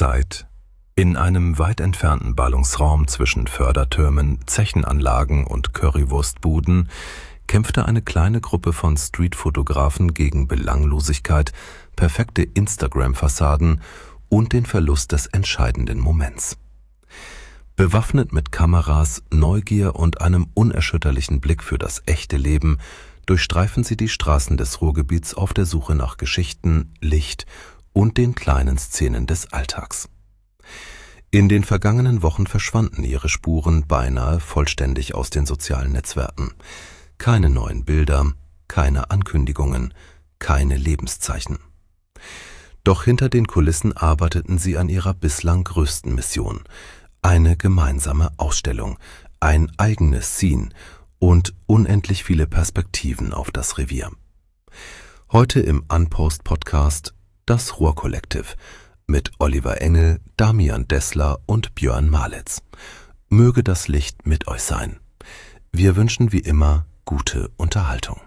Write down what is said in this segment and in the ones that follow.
Zeit. In einem weit entfernten Ballungsraum zwischen Fördertürmen, Zechenanlagen und Currywurstbuden kämpfte eine kleine Gruppe von Streetfotografen gegen Belanglosigkeit, perfekte Instagram-Fassaden und den Verlust des entscheidenden Moments. Bewaffnet mit Kameras, Neugier und einem unerschütterlichen Blick für das echte Leben durchstreifen sie die Straßen des Ruhrgebiets auf der Suche nach Geschichten, Licht und den kleinen Szenen des Alltags. In den vergangenen Wochen verschwanden ihre Spuren beinahe vollständig aus den sozialen Netzwerken. Keine neuen Bilder, keine Ankündigungen, keine Lebenszeichen. Doch hinter den Kulissen arbeiteten sie an ihrer bislang größten Mission: eine gemeinsame Ausstellung, ein eigenes Scene und unendlich viele Perspektiven auf das Revier. Heute im Unpost-Podcast das Ruhr-Kollektiv mit Oliver Engel, Damian Dessler und Björn Malitz. Möge das Licht mit euch sein. Wir wünschen wie immer gute Unterhaltung.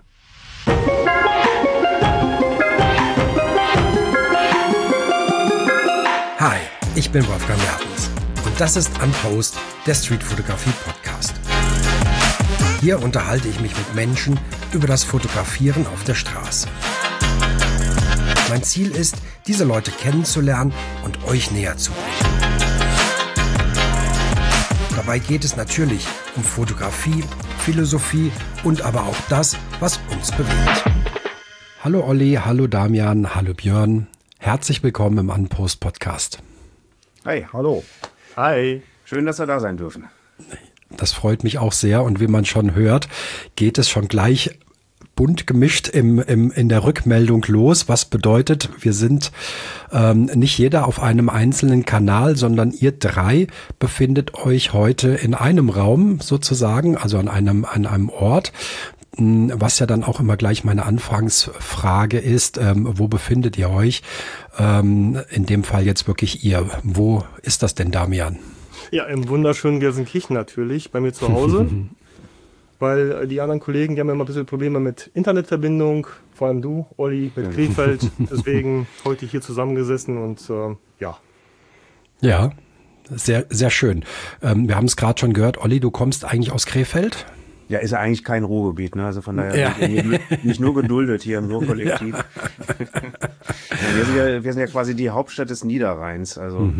Hi, ich bin Wolfgang Mertens und das ist Unpost, der Streetfotografie-Podcast. Hier unterhalte ich mich mit Menschen über das Fotografieren auf der Straße. Mein Ziel ist, diese Leute kennenzulernen und euch näher zu bringen. Dabei geht es natürlich um Fotografie, Philosophie und aber auch das, was uns bewegt. Hallo Olli, hallo Damian, hallo Björn. Herzlich willkommen im Unpost-Podcast. Hi, hallo. Hi, schön, dass wir da sein dürfen. Das freut mich auch sehr und wie man schon hört, geht es schon gleich bunt gemischt in der Rückmeldung los, was bedeutet, wir sind nicht jeder auf einem einzelnen Kanal, sondern ihr drei befindet euch heute in einem Raum sozusagen, also an einem Ort, was ja dann auch immer gleich meine Anfangsfrage ist, wo befindet ihr euch? In dem Fall jetzt wirklich ihr. Wo ist das denn, Damian? Ja, im wunderschönen Gelsenkirchen natürlich, bei mir zu Hause. Weil die anderen Kollegen, die haben ja immer ein bisschen Probleme mit Internetverbindung, vor allem du, Olli, mit Krefeld. Deswegen heute hier zusammengesessen und ja. Ja, sehr, sehr schön. Wir haben es gerade schon gehört, Olli, du kommst eigentlich aus Krefeld? Ja, ist ja eigentlich kein Ruhrgebiet, ne? Also von daher nicht nur geduldet hier im Ruhrkollektiv. Ja, wir sind ja quasi die Hauptstadt des Niederrheins. Also.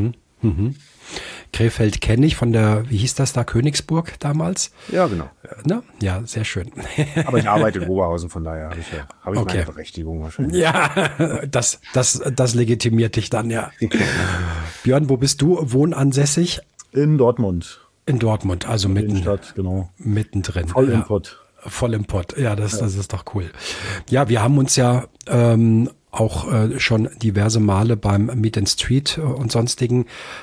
Krefeld kenne ich von der, wie hieß das da, Königsburg damals? Ja, genau. Ne? Ja, sehr schön. Aber ich arbeite in Oberhausen, von daher habe ich meine Berechtigung wahrscheinlich. Ja, das legitimiert dich dann, ja. Björn, wo bist du wohnansässig? In Dortmund. In Dortmund, also Stadt, genau. Mittendrin. Voll im Pott. Voll im Pott, ja, das ist doch cool. Ja, wir haben uns ja auch schon diverse Male beim Meet and Street und sonstigen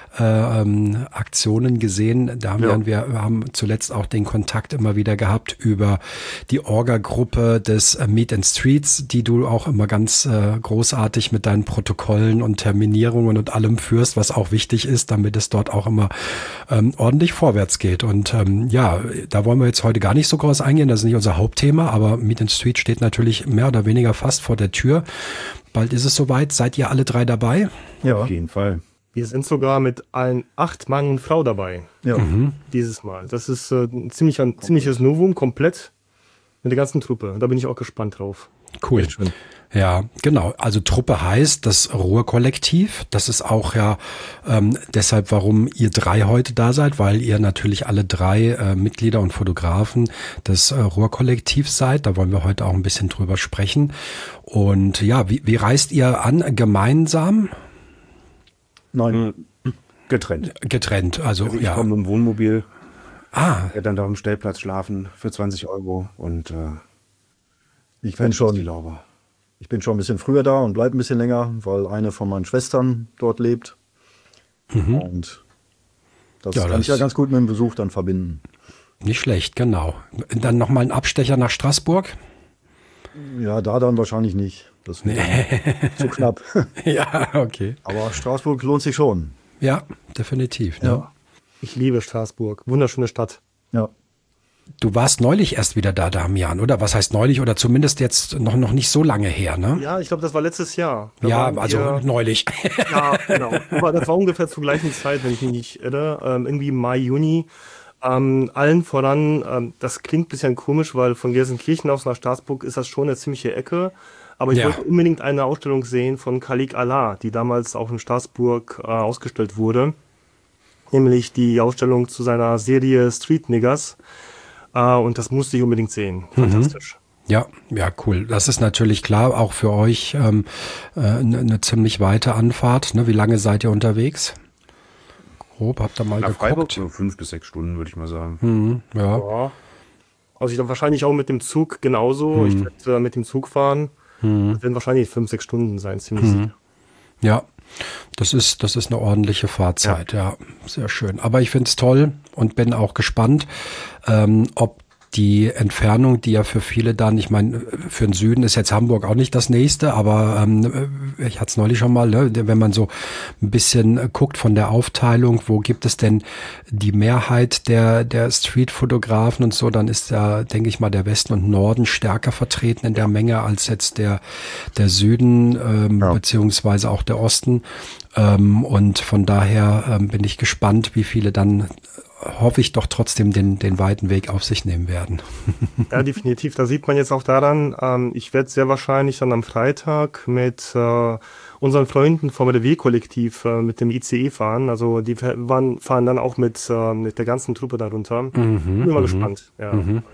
Aktionen gesehen. Wir haben zuletzt auch den Kontakt immer wieder gehabt über die Orga-Gruppe des Meet and Streets, die du auch immer ganz großartig mit deinen Protokollen und Terminierungen und allem führst, was auch wichtig ist, damit es dort auch immer ordentlich vorwärts geht. Und da wollen wir jetzt heute gar nicht so groß eingehen, das ist nicht unser Hauptthema, aber Meet and Street steht natürlich mehr oder weniger fast vor der Tür. Bald ist es soweit. Seid ihr alle drei dabei? Ja, auf jeden Fall. Wir sind sogar mit allen 8 Mann und Frau dabei. Ja. Dieses Mal. Das ist ein ziemliches Novum, komplett mit der ganzen Truppe. Da bin ich auch gespannt drauf. Cool. Ja, genau. Also Truppe heißt das Ruhr-Kollektiv. Das ist auch deshalb, warum ihr drei heute da seid, weil ihr natürlich alle drei Mitglieder und Fotografen des Ruhr-Kollektivs seid. Da wollen wir heute auch ein bisschen drüber sprechen. Und ja, wie reist ihr an? Gemeinsam? Nein, getrennt. Getrennt, also Ich komme mit dem Wohnmobil. Ja, dann da auf dem Stellplatz schlafen für 20 € und ich bin schon ein bisschen früher da und bleibe ein bisschen länger, weil eine von meinen Schwestern dort lebt. Und das kann ich ja ganz gut mit dem Besuch dann verbinden. Nicht schlecht, genau. Dann nochmal ein Abstecher nach Straßburg? Ja, da dann wahrscheinlich nicht. Das wird zu knapp. Ja, okay. Aber Straßburg lohnt sich schon. Ja, definitiv. Ne? Ja. Ich liebe Straßburg. Wunderschöne Stadt. Ja. Du warst neulich erst wieder da, Damian, oder? Was heißt neulich? Oder zumindest jetzt noch nicht so lange her, ne? Ja, ich glaube, das war letztes Jahr. Neulich. Ja, genau. Aber das war ungefähr zur gleichen Zeit, wenn ich mich nicht irre. Irgendwie Mai, Juni. Allen voran, das klingt ein bisschen komisch, weil von Gelsenkirchen aus nach Straßburg ist das schon eine ziemliche Ecke. Aber ich wollte unbedingt eine Ausstellung sehen von Khalik Allah, die damals auch in Straßburg ausgestellt wurde. Nämlich die Ausstellung zu seiner Serie Street Niggers. Und das musste ich unbedingt sehen. Fantastisch. Ja, cool. Das ist natürlich klar, auch für euch eine ziemlich weite Anfahrt. Ne? Wie lange seid ihr unterwegs? Grob, habt ihr mal geguckt? Freiburg so 5 bis 6 Stunden, würde ich mal sagen. Ja. Also ich glaube wahrscheinlich auch mit dem Zug genauso. Ich werde mit dem Zug fahren. Das werden wahrscheinlich 5, 6 Stunden sein, ziemlich sicher. Ja, das ist eine ordentliche Fahrzeit, ja, sehr schön. Aber ich finde es toll und bin auch gespannt, ob die Entfernung, die ja für viele dann, ich meine, für den Süden ist jetzt Hamburg auch nicht das nächste, aber ich hatte es neulich schon mal, ne, wenn man so ein bisschen guckt von der Aufteilung, wo gibt es denn die Mehrheit der Street-Fotografen und so, dann ist ja, denke ich mal, der Westen und Norden stärker vertreten in der Menge als jetzt der Süden beziehungsweise auch der Osten. Und von daher bin ich gespannt, wie viele dann hoffe ich doch trotzdem den weiten Weg auf sich nehmen werden. Ja, definitiv. Da sieht man jetzt auch daran, ich werde sehr wahrscheinlich dann am Freitag mit unseren Freunden vom RW-Kollektiv mit dem ICE fahren. Also die fahren dann auch mit der ganzen Truppe darunter. Bin mal gespannt. Ja.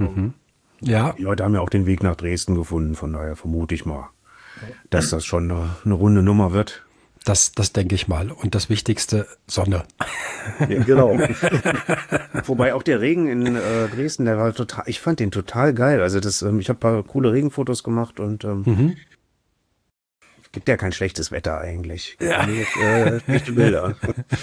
Ja. Die Leute haben ja auch den Weg nach Dresden gefunden. Von daher vermute ich mal, dass das schon eine runde Nummer wird. Das denke ich mal. Und das Wichtigste, Sonne. Ja, genau. Wobei auch der Regen in Dresden, der war total, ich fand den total geil. Also ich habe ein paar coole Regenfotos gemacht und gibt ja kein schlechtes Wetter eigentlich. Ja. Schlechte Bilder.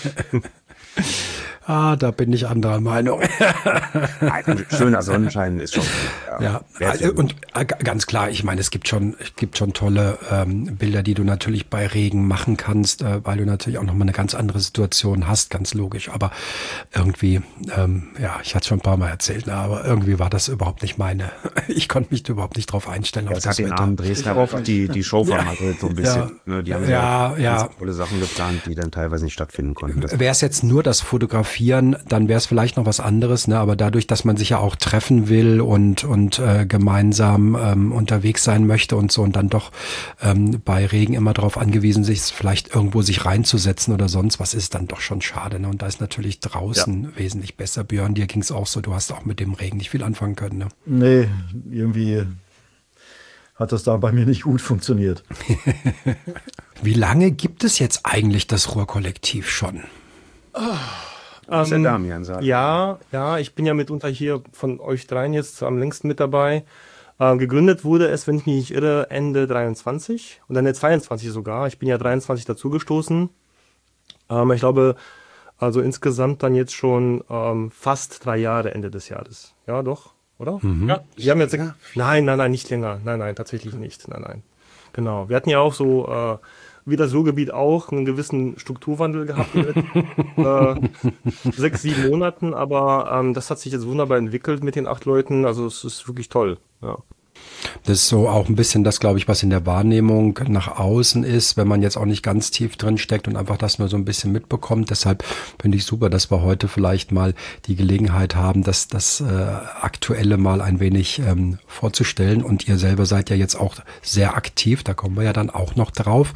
Da bin ich anderer Meinung. Ein schöner Sonnenschein ist schon. Ja, und ganz klar, ich meine, es gibt schon tolle Bilder, die du natürlich bei Regen machen kannst, weil du natürlich auch nochmal eine ganz andere Situation hast, ganz logisch. Aber irgendwie, ich hatte es schon ein paar Mal erzählt, aber irgendwie war das überhaupt nicht meine. Ich konnte mich überhaupt nicht drauf einstellen. Das hat den armen Dresdner auf die Show vermasselt, so ein bisschen. Ne, die haben ganz tolle Sachen geplant, die dann teilweise nicht stattfinden konnten. Wäre es jetzt nur das Fotografieren, dann wäre es vielleicht noch was anderes, ne? Aber dadurch, dass man sich ja auch treffen will und gemeinsam unterwegs sein möchte und so und dann doch bei Regen immer darauf angewiesen, sich vielleicht irgendwo sich reinzusetzen oder sonst was, ist dann doch schon schade. Ne? Und da ist natürlich draußen wesentlich besser. Björn, dir ging es auch so, du hast auch mit dem Regen nicht viel anfangen können. Ne? Nee, irgendwie hat das da bei mir nicht gut funktioniert. Wie lange gibt es jetzt eigentlich das Ruhr-Kollektiv schon? Was der Damian sagt. Ja, ich bin ja mitunter hier von euch dreien jetzt am längsten mit dabei. Gegründet wurde es, wenn ich mich nicht irre, Ende 23 und dann 22 sogar. Ich bin ja 23 dazugestoßen. Ich glaube, also insgesamt dann jetzt schon fast 3 Jahre Ende des Jahres. Ja, doch, oder? Ja. Wir haben jetzt Nein, nicht länger. Nein, tatsächlich nicht. Nein. Genau. Wir hatten ja auch so wie das Ruhrgebiet auch einen gewissen Strukturwandel gehabt in 6, 7 Monaten, aber das hat sich jetzt wunderbar entwickelt mit den 8 Leuten, also es ist wirklich toll. Ja. Das ist so auch ein bisschen das, glaube ich, was in der Wahrnehmung nach außen ist, wenn man jetzt auch nicht ganz tief drin steckt und einfach das nur so ein bisschen mitbekommt. Deshalb finde ich super, dass wir heute vielleicht mal die Gelegenheit haben, das Aktuelle mal ein wenig vorzustellen. Und ihr selber seid ja jetzt auch sehr aktiv, da kommen wir ja dann auch noch drauf.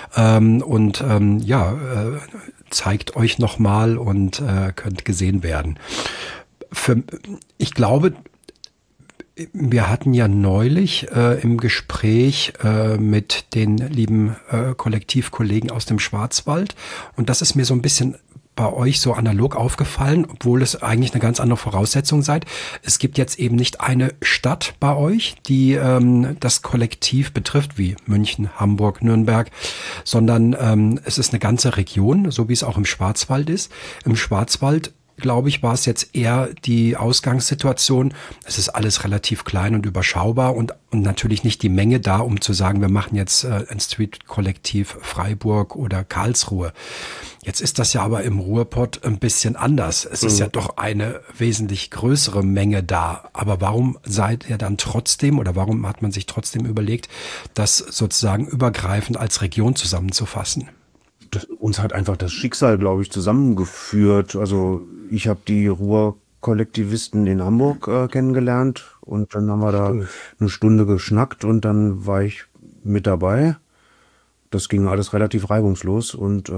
Zeigt euch nochmal und könnt gesehen werden. Ich glaube, wir hatten ja neulich im Gespräch mit den lieben Kollektivkollegen aus dem Schwarzwald und das ist mir so ein bisschen bei euch so analog aufgefallen, obwohl es eigentlich eine ganz andere Voraussetzung seid. Es gibt jetzt eben nicht eine Stadt bei euch, die das Kollektiv betrifft, wie München, Hamburg, Nürnberg, sondern es ist eine ganze Region, so wie es auch im Schwarzwald ist. Im Schwarzwald glaube ich, war es jetzt eher die Ausgangssituation. Es ist alles relativ klein und überschaubar und natürlich nicht die Menge da, um zu sagen, wir machen jetzt ein Street-Kollektiv Freiburg oder Karlsruhe. Jetzt ist das ja aber im Ruhrpott ein bisschen anders. Es ist ja doch eine wesentlich größere Menge da. Aber warum seid ihr dann trotzdem oder warum hat man sich trotzdem überlegt, das sozusagen übergreifend als Region zusammenzufassen? Uns hat einfach das Schicksal, glaube ich, zusammengeführt. Also ich habe die Ruhrkollektivisten in Hamburg kennengelernt und dann haben wir da eine Stunde geschnackt und dann war ich mit dabei. Das ging alles relativ reibungslos und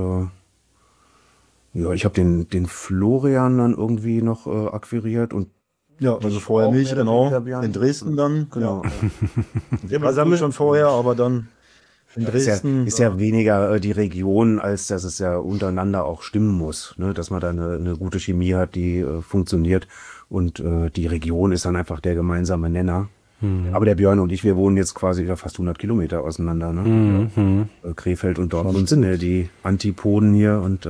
ja, ich habe den Florian dann irgendwie noch akquiriert und ja, also vorher nicht, genau. In Dresden dann. Genau. Ja. Wir waren schon vorher, aber dann in Dresden. Ist ja weniger die Region, als dass es ja untereinander auch stimmen muss, ne? Dass man da eine gute Chemie hat, die funktioniert und die Region ist dann einfach der gemeinsame Nenner. Aber der Björn und ich, wir wohnen jetzt quasi fast 100 Kilometer auseinander. Ne? Krefeld und Dortmund sind ja die Antipoden hier und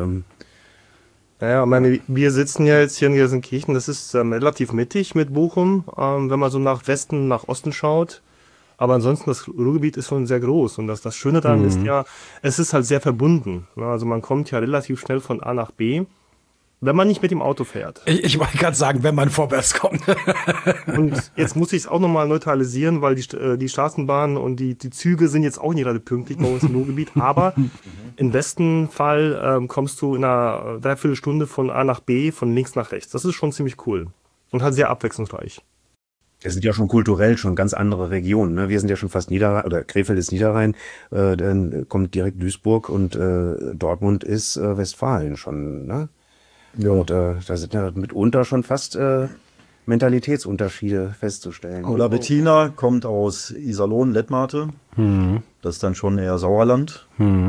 naja, wir sitzen ja jetzt hier in Gelsenkirchen, das ist relativ mittig mit Bochum, wenn man so nach Westen, nach Osten schaut. Aber ansonsten, das Ruhrgebiet ist schon sehr groß und das Schöne daran ist ja, es ist halt sehr verbunden. Also man kommt ja relativ schnell von A nach B, wenn man nicht mit dem Auto fährt. Ich wollte gerade sagen, wenn man vorwärts kommt. Und jetzt muss ich es auch nochmal neutralisieren, weil die Straßenbahnen und die Züge sind jetzt auch nicht gerade pünktlich bei uns im Ruhrgebiet. Aber im besten Fall kommst du in einer Dreiviertelstunde von A nach B, von links nach rechts. Das ist schon ziemlich cool und halt sehr abwechslungsreich. Es sind ja schon kulturell schon ganz andere Regionen. Ne? Wir sind ja schon fast Niederrhein, oder Krefeld ist Niederrhein, dann kommt direkt Duisburg und Dortmund ist Westfalen schon. Ne? Ja. Und da sind ja mitunter schon fast Mentalitätsunterschiede festzustellen. Oder Bettina kommt aus Iserlohn, Lettmate. Das ist dann schon eher Sauerland.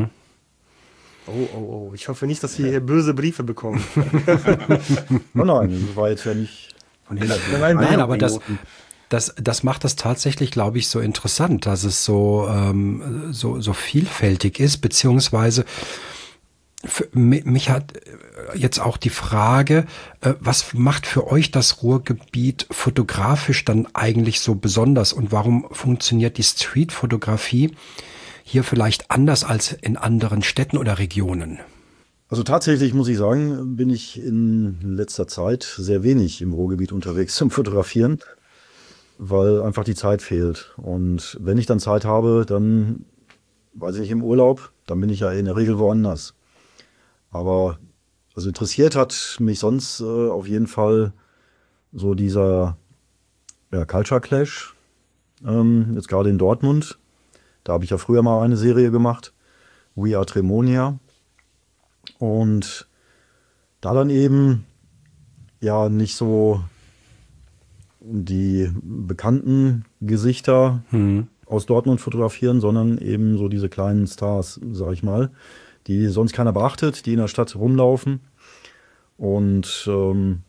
Oh, ich hoffe nicht, dass wir hier böse Briefe bekommen. Oh nein, das war jetzt ja nicht... Nein, aber das macht das tatsächlich, glaube ich, so interessant, dass es so vielfältig ist, beziehungsweise mich hat jetzt auch die Frage, was macht für euch das Ruhrgebiet fotografisch dann eigentlich so besonders und warum funktioniert die Streetfotografie hier vielleicht anders als in anderen Städten oder Regionen? Also tatsächlich muss ich sagen, bin ich in letzter Zeit sehr wenig im Ruhrgebiet unterwegs zum Fotografieren, weil einfach die Zeit fehlt. Und wenn ich dann Zeit habe, dann weiß ich im Urlaub, dann bin ich ja in der Regel woanders. Aber also interessiert hat mich sonst auf jeden Fall so dieser Culture Clash, jetzt gerade in Dortmund. Da habe ich ja früher mal eine Serie gemacht, We Are Tremonia. Und da dann eben ja nicht so die bekannten Gesichter aus Dortmund fotografieren, sondern eben so diese kleinen Stars, sag ich mal, die sonst keiner beachtet, die in der Stadt rumlaufen und zum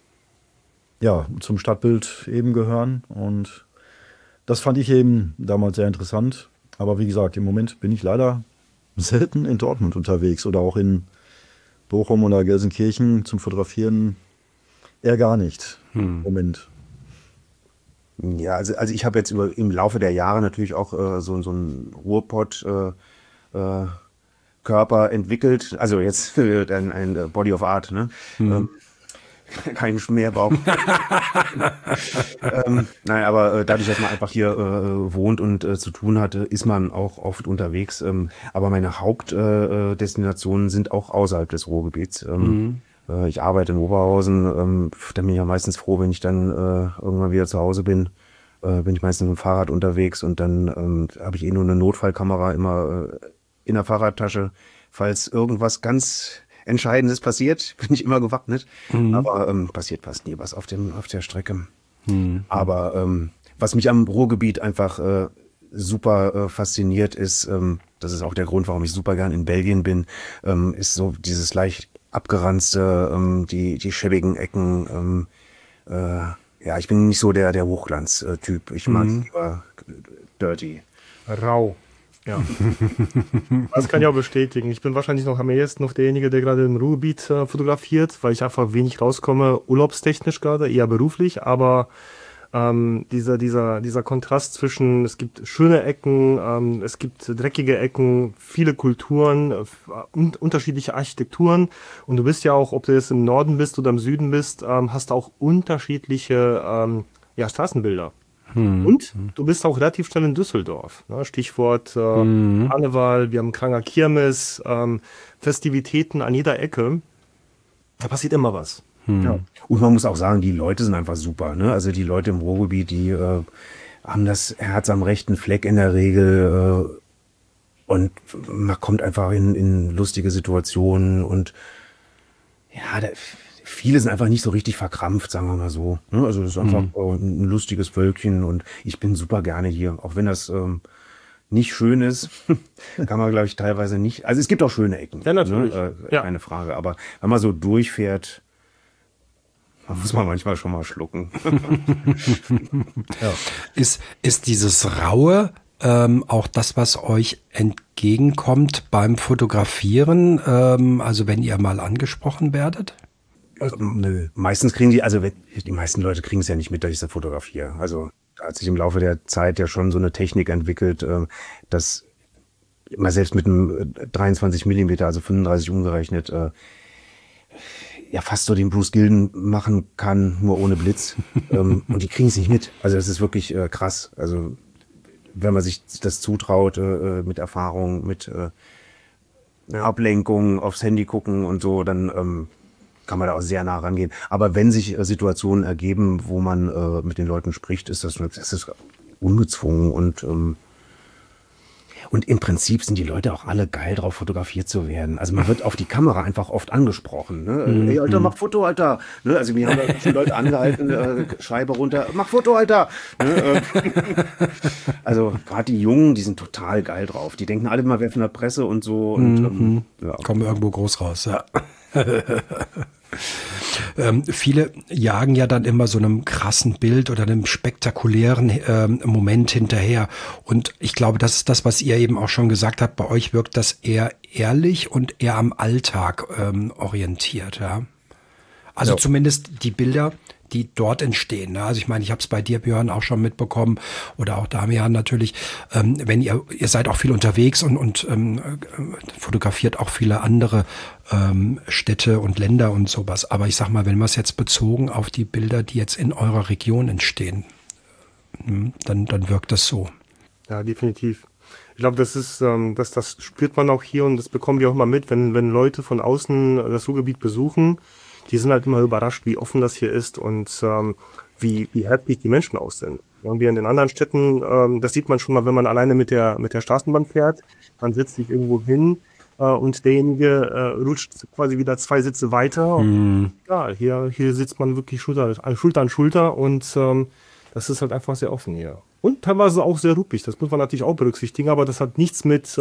Stadtbild eben gehören. Und das fand ich eben damals sehr interessant. Aber wie gesagt, im Moment bin ich leider selten in Dortmund unterwegs oder auch in Bochum oder Gelsenkirchen zum Fotografieren eher gar nicht im Moment. Ja, also ich habe jetzt im Laufe der Jahre natürlich auch so einen Ruhrpott Körper entwickelt, also jetzt für ein Body of Art, ne? Kein Schmerbauch. Nein, aber dadurch, dass man einfach hier wohnt und zu tun hatte, ist man auch oft unterwegs. Aber meine Hauptdestinationen sind auch außerhalb des Ruhrgebiets. Ich arbeite in Oberhausen. Da bin ich ja meistens froh, wenn ich dann irgendwann wieder zu Hause bin. Bin ich meistens mit dem Fahrrad unterwegs und dann habe ich nur eine Notfallkamera immer in der Fahrradtasche. Falls irgendwas ganz Entscheidendes passiert, bin ich immer gewappnet. Aber passiert fast nie was auf der Strecke. Aber was mich am Ruhrgebiet einfach super fasziniert ist, das ist auch der Grund, warum ich super gern in Belgien bin, ist so dieses leicht abgeranzte, die schäbigen Ecken. Ja, ich bin nicht so der Hochglanz-Typ. Ich mag lieber dirty. Rau. Ja. Das kann ich auch bestätigen. Ich bin wahrscheinlich noch am ehesten noch derjenige, der gerade im Ruhrgebiet fotografiert, weil ich einfach wenig rauskomme, urlaubstechnisch gerade, eher beruflich, aber dieser Kontrast zwischen, es gibt schöne Ecken, es gibt dreckige Ecken, viele Kulturen, unterschiedliche Architekturen, und du bist ja auch, ob du jetzt im Norden bist oder im Süden bist, hast auch unterschiedliche Straßenbilder. Und du bist auch relativ schnell in Düsseldorf. Ne? Stichwort Karneval, wir haben Kranger Kirmes, Festivitäten an jeder Ecke. Da passiert immer was. Ja. Und man muss auch sagen, die Leute sind einfach super. Ne? Also die Leute im Ruhrgebiet, die haben das Herz am rechten Fleck in der Regel und man kommt einfach in lustige Situationen und ja, viele sind einfach nicht so richtig verkrampft, sagen wir mal so. Ne? Also das ist einfach ein lustiges Völkchen und ich bin super gerne hier, auch wenn das nicht schön ist, kann man, glaube ich, teilweise nicht. Also es gibt auch schöne Ecken, ja, natürlich. Ne? Keine Frage. Aber wenn man so durchfährt, muss man manchmal schon mal schlucken. Ja. Ist dieses Raue auch das, was euch entgegenkommt beim Fotografieren, also wenn ihr mal angesprochen werdet? Nö. Meistens kriegen die meisten Leute kriegen es ja nicht mit, dass ich das fotografiere. Also da hat sich im Laufe der Zeit ja schon so eine Technik entwickelt, dass man selbst mit einem 23 Millimeter, also 35 umgerechnet, ja fast so den Bruce Gilden machen kann, nur ohne Blitz. Und die kriegen es nicht mit. Also das ist wirklich krass. Also wenn man sich das zutraut, mit Erfahrung, mit Ablenkung, aufs Handy gucken und so, dann kann man da auch sehr nah rangehen. Aber wenn sich Situationen ergeben, wo man mit den Leuten spricht, ist das ungezwungen und im Prinzip sind die Leute auch alle geil drauf, fotografiert zu werden. Also man wird auf die Kamera einfach oft angesprochen. Ne? Hey, Alter, mach Foto, Alter. Ne? Also wir haben da schon Leute angehalten, Scheibe runter, mach Foto, Alter. Ne? Also gerade die Jungen, die sind total geil drauf. Die denken alle mal, wer von der Presse und so. Und, kommen irgendwo groß raus, ja. Viele jagen ja dann immer so einem krassen Bild oder einem spektakulären Moment hinterher. Und ich glaube, das ist das, was ihr eben auch schon gesagt habt. Bei euch wirkt das eher ehrlich und eher am Alltag orientiert. Ja? Also zumindest die Bilder, die dort entstehen. Also ich meine, ich habe es bei dir, Björn, auch schon mitbekommen oder auch Damian natürlich. Wenn ihr seid auch viel unterwegs und fotografiert auch viele andere Städte und Länder und sowas. Aber ich sag mal, wenn wir es jetzt bezogen auf die Bilder, die jetzt in eurer Region entstehen, dann wirkt das so. Ja, definitiv. Ich glaube, das ist, das spürt man auch hier und das bekommen wir auch mal mit, wenn Leute von außen das Ruhrgebiet besuchen. Die sind halt immer überrascht, wie offen das hier ist und wie herzlich die Menschen aus sind. Und wie in den anderen Städten, das sieht man schon mal, wenn man alleine mit der Straßenbahn fährt. Man setzt sich irgendwo hin und derjenige rutscht quasi wieder 2 Sitze weiter. Und, ja, hier sitzt man wirklich Schulter an Schulter und das ist halt einfach sehr offen hier. Und teilweise auch sehr ruppig, das muss man natürlich auch berücksichtigen, aber das hat nichts mit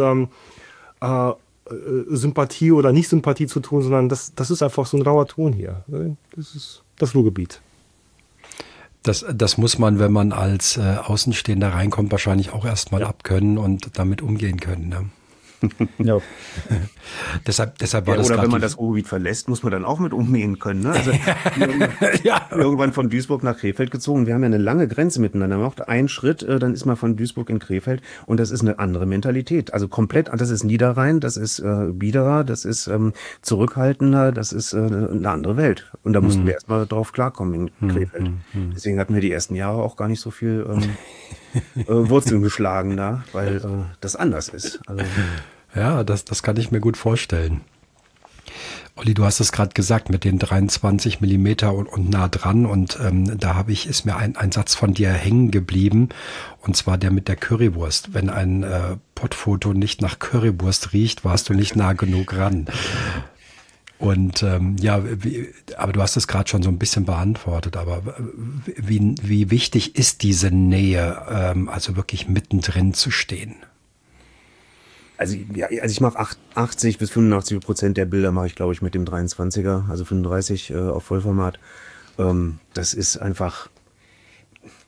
Sympathie oder Nicht-Sympathie zu tun, sondern das ist einfach so ein rauer Ton hier. Das ist das Ruhrgebiet. Das muss man, wenn man als Außenstehender reinkommt, wahrscheinlich auch erstmal abkönnen und damit umgehen können. Ne? Ja. deshalb war das oder wenn man das Ruhrgebiet verlässt, muss man dann auch mit umgehen können. Ne? Also irgendwann von Duisburg nach Krefeld gezogen. Wir haben ja eine lange Grenze miteinander. Man macht einen Schritt, dann ist man von Duisburg in Krefeld und das ist eine andere Mentalität. Also komplett, das ist Niederrhein, das ist biederer, das ist zurückhaltender, das ist eine andere Welt. Und da mussten wir erstmal drauf klarkommen in Krefeld. Deswegen hatten wir die ersten Jahre auch gar nicht so viel Wurzeln geschlagen da, weil das anders ist. Also, ja, das kann ich mir gut vorstellen. Olli, du hast es gerade gesagt mit den 23 Millimeter und nah dran und da ist mir ein Satz von dir hängen geblieben und zwar der mit der Currywurst. Wenn ein Portfoto nicht nach Currywurst riecht, warst du nicht nah genug ran. Und aber du hast es gerade schon so ein bisschen beantwortet, aber wie wichtig ist diese Nähe, also wirklich mittendrin zu stehen? Also ich mache 80 bis 85% der Bilder mache ich, glaube ich, mit dem 23er, also 35 auf Vollformat. Das ist einfach,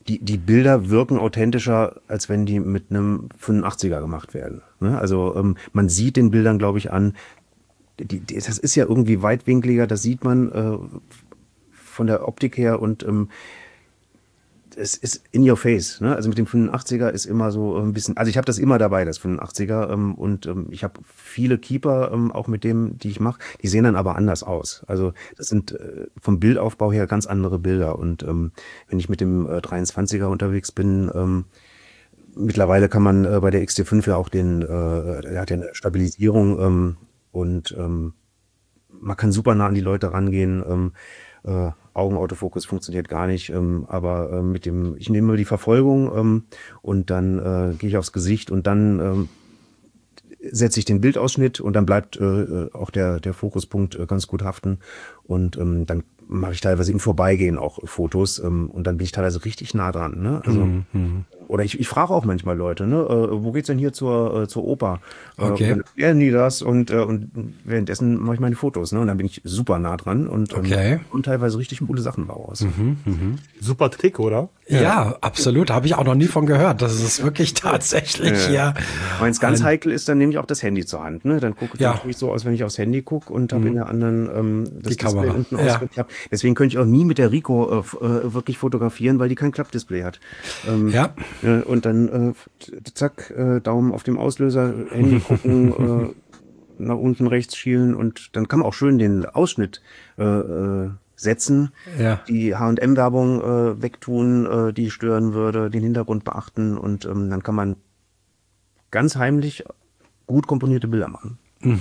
die Bilder wirken authentischer, als wenn die mit einem 85er gemacht werden. Ne? Also man sieht den Bildern, glaube ich, an, das ist ja irgendwie weitwinkliger, das sieht man von der Optik her und es ist in your face. Ne? Also mit dem 85er ist immer so ein bisschen, also ich habe das immer dabei, das 85er und ich habe viele Keeper, auch mit dem, die ich mache, die sehen dann aber anders aus. Also das sind vom Bildaufbau her ganz andere Bilder und wenn ich mit dem 23er unterwegs bin, mittlerweile kann man bei der XT5 ja auch der hat ja eine Stabilisierung und man kann super nah an die Leute rangehen. Augenautofokus funktioniert gar nicht, aber ich nehme die Verfolgung und dann gehe ich aufs Gesicht und dann setze ich den Bildausschnitt und dann bleibt auch der Fokuspunkt ganz gut haften und dann mache ich teilweise im Vorbeigehen auch Fotos und dann bin ich teilweise richtig nah dran. Ne? Also, oder ich frage auch manchmal Leute, ne, wo geht's denn hier zur Oper? Okay. Ja, nie das und währenddessen mache ich meine Fotos, ne? Und dann bin ich super nah dran und teilweise richtig coole Sachen raus. Super Trick, oder? Ja, absolut. Habe ich auch noch nie von gehört. Das ist wirklich tatsächlich Wenn es ganz heikel ist, dann nehme ich auch das Handy zur Hand. Ne? Dann gucke ich so aus, wenn ich aufs Handy gucke und habe in der anderen das die Kamera unten ausgeknappt. Deswegen könnte ich auch nie mit der Ricoh wirklich fotografieren, weil die kein Klappdisplay hat. Und dann zack, Daumen auf dem Auslöser, Handy gucken, nach unten rechts schielen und dann kann man auch schön den Ausschnitt setzen, die H&M-Werbung wegtun, die stören würde, den Hintergrund beachten und dann kann man ganz heimlich gut komponierte Bilder machen.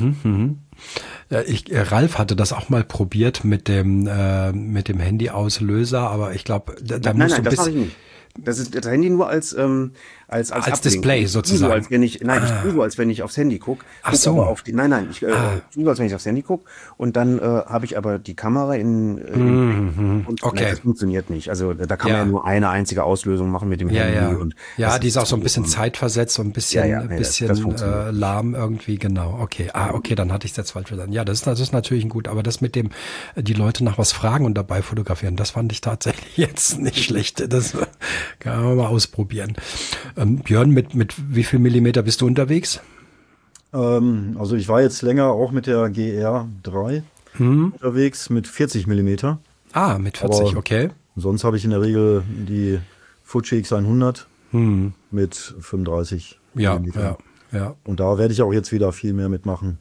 Ralf hatte das auch mal probiert mit dem Handy-Auslöser, aber ich glaube, da muss so ein das bisschen... mache ich nicht. Das ist das Handy nur als Display sozusagen. Ich tue so, als wenn ich aufs Handy gucke. Ach so. Ich tue so, als wenn ich aufs Handy gucke. Und dann habe ich aber die Kamera und das funktioniert nicht. Also da kann man ja nur eine einzige Auslösung machen mit dem Handy. Und die ist auch so ein bisschen zeitversetzt, so ein bisschen, lahm irgendwie, genau. Okay, dann hatte ich es jetzt falsch verstanden. Ja, das ist natürlich gut, aber das mit dem, die Leute nach was fragen und dabei fotografieren, das fand ich tatsächlich jetzt nicht schlecht. Das kann man mal ausprobieren. Björn, mit wie viel Millimeter bist du unterwegs? Also ich war jetzt länger auch mit der GR3 unterwegs mit 40 Millimeter. Ah, mit 40, aber okay. Sonst habe ich in der Regel die Fuji X100 mit 35 Millimeter. Ja. Und da werde ich auch jetzt wieder viel mehr mitmachen.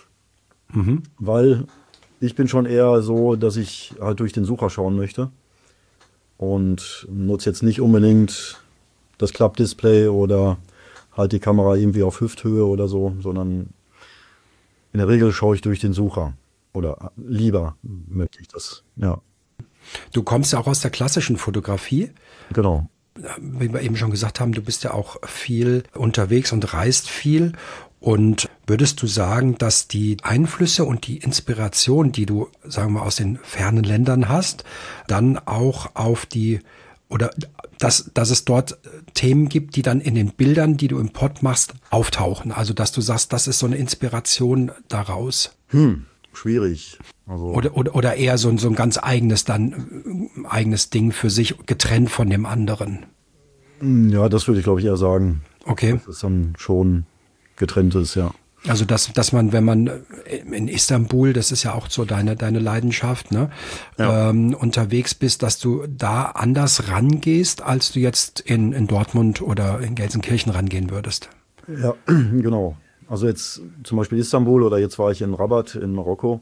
Weil ich bin schon eher so, dass ich halt durch den Sucher schauen möchte. Und nutze jetzt nicht unbedingt das Klappdisplay oder halt die Kamera irgendwie auf Hüfthöhe oder so, sondern in der Regel schaue ich durch den Sucher. Oder lieber möchte ich das, ja. Du kommst ja auch aus der klassischen Fotografie. Genau. Wie wir eben schon gesagt haben, du bist ja auch viel unterwegs und reist viel. Und würdest du sagen, dass die Einflüsse und die Inspiration, die du, sagen wir, aus den fernen Ländern hast, dann auch auf oder dass es dort Themen gibt, die dann in den Bildern, die du im Pod machst, auftauchen? Also, dass du sagst, das ist so eine Inspiration daraus? Schwierig. Also oder eher so ein ganz eigenes Ding für sich, getrennt von dem anderen? Ja, das würde ich, glaube ich, eher sagen. Okay. Das ist dann schon getrenntes, ja. Also dass man, wenn man in Istanbul, das ist ja auch so deine Leidenschaft, ne, unterwegs bist, dass du da anders rangehst, als du jetzt in Dortmund oder in Gelsenkirchen rangehen würdest. Ja, genau. Also jetzt zum Beispiel Istanbul oder jetzt war ich in Rabat in Marokko.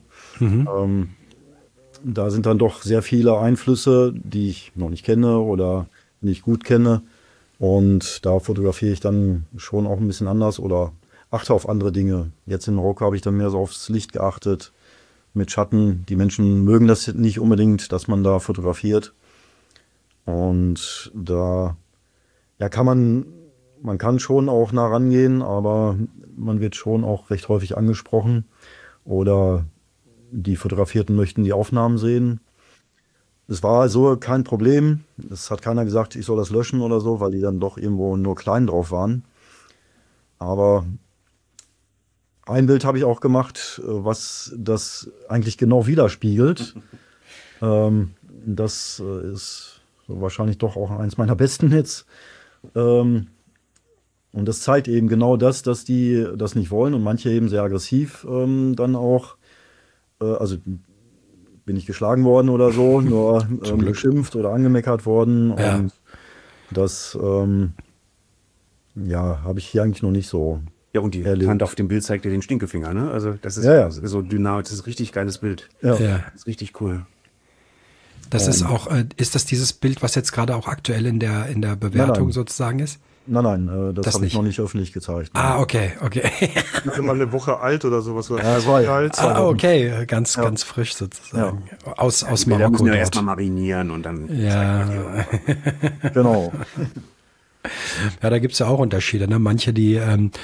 Da sind dann doch sehr viele Einflüsse, die ich noch nicht kenne oder nicht gut kenne. Und da fotografiere ich dann schon auch ein bisschen anders oder achte auf andere Dinge. Jetzt in Marokko habe ich dann mehr so aufs Licht geachtet, mit Schatten. Die Menschen mögen das nicht unbedingt, dass man da fotografiert. Und da kann man kann schon auch nah rangehen, aber man wird schon auch recht häufig angesprochen. Oder die Fotografierten möchten die Aufnahmen sehen. Es war also kein Problem. Es hat keiner gesagt, ich soll das löschen oder so, weil die dann doch irgendwo nur klein drauf waren. Aber ein Bild habe ich auch gemacht, was das eigentlich genau widerspiegelt. Das ist so wahrscheinlich doch auch eins meiner besten Hits. Und das zeigt eben genau das, dass die das nicht wollen und manche eben sehr aggressiv dann auch, also bin ich geschlagen worden oder so, nur beschimpft oder angemeckert worden. Ja. Und das habe ich hier eigentlich noch nicht so. Ja, und die erlebt. Hand auf dem Bild zeigt dir den Stinkefinger, ne? Also das ist so dynamisch, das ist ein richtig geiles Bild. Ja. Ja. Das ist richtig cool. Das ist auch, ist das dieses Bild, was jetzt gerade auch aktuell in der Bewertung Nein. sozusagen ist? Nein, das habe ich nicht. noch nicht öffentlich gezeigt. Ah, okay. Ist immer eine Woche alt oder sowas. Oder Ja, das war ja alt. Okay, ganz frisch sozusagen. Aus Die Marokko Bilder müssen ja dort. erstmal marinieren und dann Ja. Genau. Ja, da gibt's ja auch Unterschiede. Ne? Manche, die,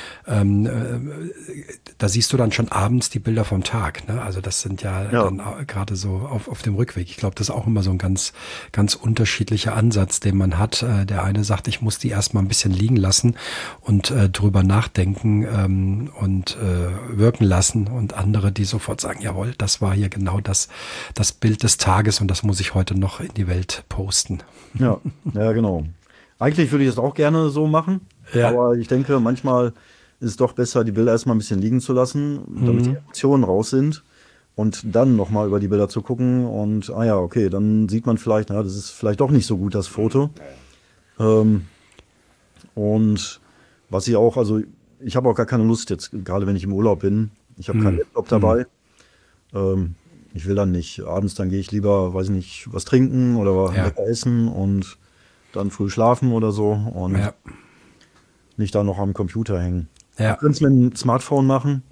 da siehst du dann schon abends die Bilder vom Tag. Ne? Also das sind ja dann gerade so auf dem Rückweg. Ich glaube, das ist auch immer so ein ganz unterschiedlicher Ansatz, den man hat. Der eine sagt, ich muss die erstmal ein bisschen liegen lassen und drüber nachdenken und wirken lassen. Und andere, die sofort sagen, jawohl, das war hier genau das Bild des Tages und das muss ich heute noch in die Welt posten. Ja, genau. Eigentlich würde ich das auch gerne so machen, aber ich denke, manchmal ist es doch besser, die Bilder erstmal ein bisschen liegen zu lassen, damit die Emotionen raus sind und dann nochmal über die Bilder zu gucken und, okay, dann sieht man vielleicht, das ist vielleicht doch nicht so gut, das Foto. Und was ich auch, also ich habe auch gar keine Lust jetzt, gerade wenn ich im Urlaub bin, ich habe keinen Laptop dabei. Ich will dann nicht, abends dann gehe ich lieber, weiß nicht, was trinken oder lecker essen und dann früh schlafen oder so und nicht da noch am Computer hängen. Ja. Ich könnte es mit einem Smartphone machen,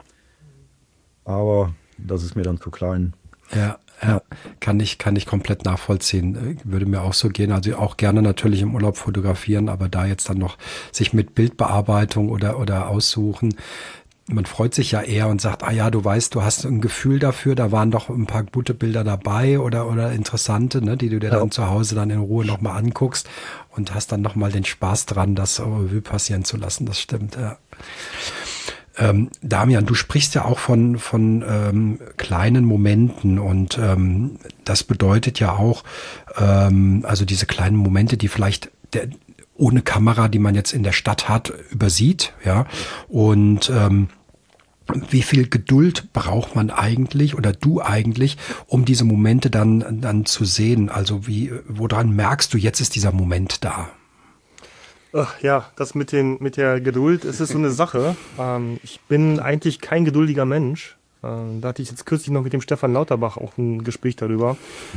aber das ist mir dann zu klein. Ja, kann ich komplett nachvollziehen. Würde mir auch so gehen. Also auch gerne natürlich im Urlaub fotografieren, aber da jetzt dann noch sich mit Bildbearbeitung oder aussuchen. Man freut sich ja eher und sagt, du weißt, du hast ein Gefühl dafür, da waren doch ein paar gute Bilder dabei oder interessante, ne, die du dir dann zu Hause dann in Ruhe nochmal anguckst und hast dann nochmal den Spaß dran, das Revue passieren zu lassen. Das stimmt, ja. Damian, du sprichst ja auch von kleinen Momenten und das bedeutet ja auch, also diese kleinen Momente, die vielleicht ohne Kamera, die man jetzt in der Stadt hat, übersieht, ja, und wie viel Geduld braucht man eigentlich oder du eigentlich, um diese Momente dann zu sehen? Also woran merkst du, jetzt ist dieser Moment da? Ach ja, das mit der Geduld, es ist so eine Sache. Ich bin eigentlich kein geduldiger Mensch. Da hatte ich jetzt kürzlich noch mit dem Stefan Lauterbach auch ein Gespräch darüber.